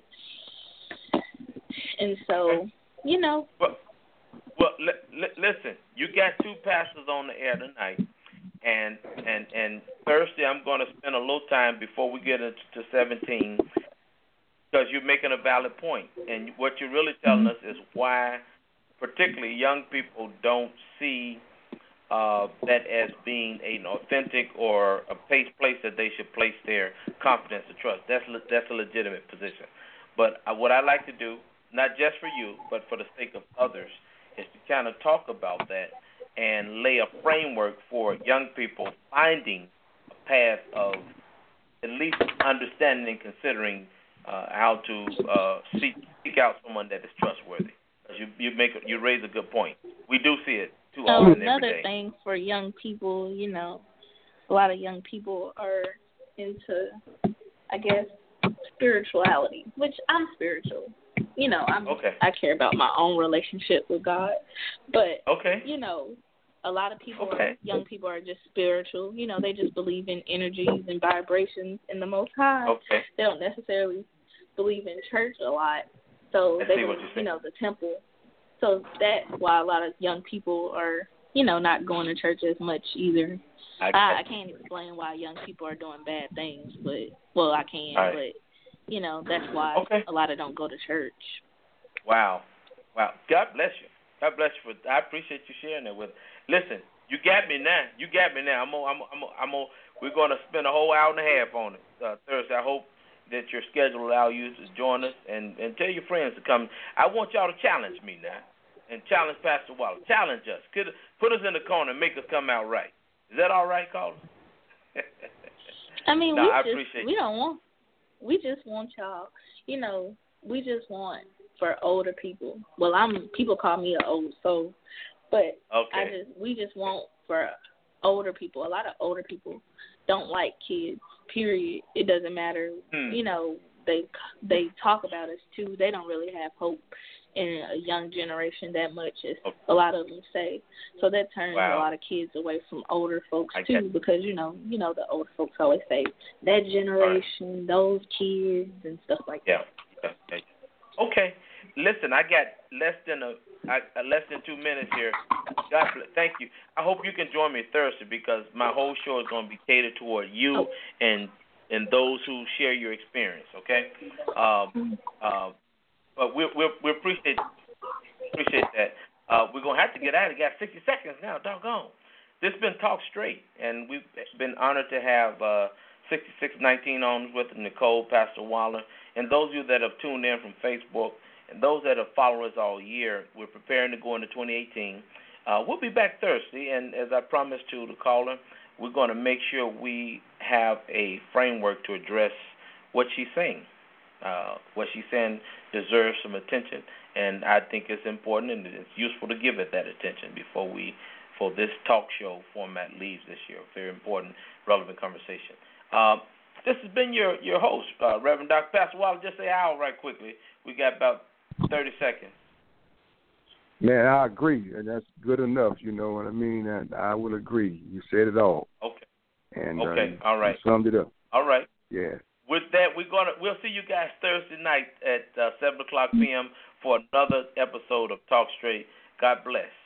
And so, you know. Well, well li- li- listen, you got two pastors on the air tonight, and and and Thursday I'm going to spend a little time before we get into seventeen, because you're making a valid point, and what you're really telling us is why, particularly young people, don't see uh, that as being an authentic or a place place that they should place their confidence and trust. That's le- that's a legitimate position. But uh, what I like to do, not just for you, but for the sake of others, is to kind of talk about that and lay a framework for young people finding a path of at least understanding and considering uh, how to uh, seek seek out someone that is trustworthy. You you make you raise a good point. We do see it too Oh, often another every day. thing for young people, you know, a lot of young people are into, I guess, spirituality, which I'm spiritual. You know, I'm Okay. I care about my own relationship with God, but Okay. you know, a lot of people, Okay. are, young people, are just spiritual. You know, they just believe in energies and vibrations in the Most High. Okay. They don't necessarily believe in church a lot, so I they see what believe, you're you saying. know, the temple. So that's why a lot of young people are, you know, not going to church as much either. I, I, I can't explain why young people are doing bad things, but well, I can, All right. but you know, that's why Okay. a lot of don't go to church. Wow. Wow. God bless you. God bless you. For, I appreciate you sharing that with. Listen, you got me now. You got me now. I'm on, I'm on, I'm on, I'm on, we're going to spend a whole hour and a half on it uh, Thursday. I hope that your schedule allow you to join us, and, and tell your friends to come. I want y'all to challenge me now, and challenge Pastor Waller. Challenge us. Could, put us in the corner and make us come out right. Is that all right, caller? I mean, no, we I just appreciate we you. don't want. We just want y'all. You know, we just want for older people. Well, I'm people call me an old soul, but Okay. I just we just want for older people. A lot of older people don't like kids. Period. It doesn't matter. Hmm. You know, they they talk about us too. They don't really have hope in a young generation that much, as Okay. a lot of them say. So that turns Wow. a lot of kids away from older folks I too, get it. because you know, you know, the older folks always say that generation, those kids, and stuff like Yeah. that. Okay. Okay. Listen, I got less than a I, uh, less than two minutes here. God bless. Thank you. I hope you can join me Thursday, because my whole show is going to be catered toward you Oh. and and those who share your experience. Okay. Um. Uh, but we we we appreciate appreciate that. Uh, we're gonna have to get out. We got sixty seconds now. Doggone. This has been Talk Straight, and we've been honored to have uh, sixty-six nineteen on with Nicole, Pastor Waller, and those of you that have tuned in from Facebook, and those that have followed us all year. We're preparing to go into twenty eighteen. Uh, we'll be back Thursday, and as I promised to the caller, we're going to make sure we have a framework to address what she's saying. Uh, what she's saying deserves some attention, and I think it's important and it's useful to give it that attention before we, for this talk show format leaves this year. Very important, relevant conversation. Uh, this has been your, your host, uh, Reverend Doctor Pastor Waller. Just say ow right quickly. We got about thirty seconds. Man, I agree, and that's good enough. You know what I mean? And I will agree. You said it all. Okay. And Okay. uh, All right. you summed it up. All right. Yeah. with that, we're gonna we'll see you guys Thursday night at uh, seven o'clock p m for another episode of Talk Straight. God bless.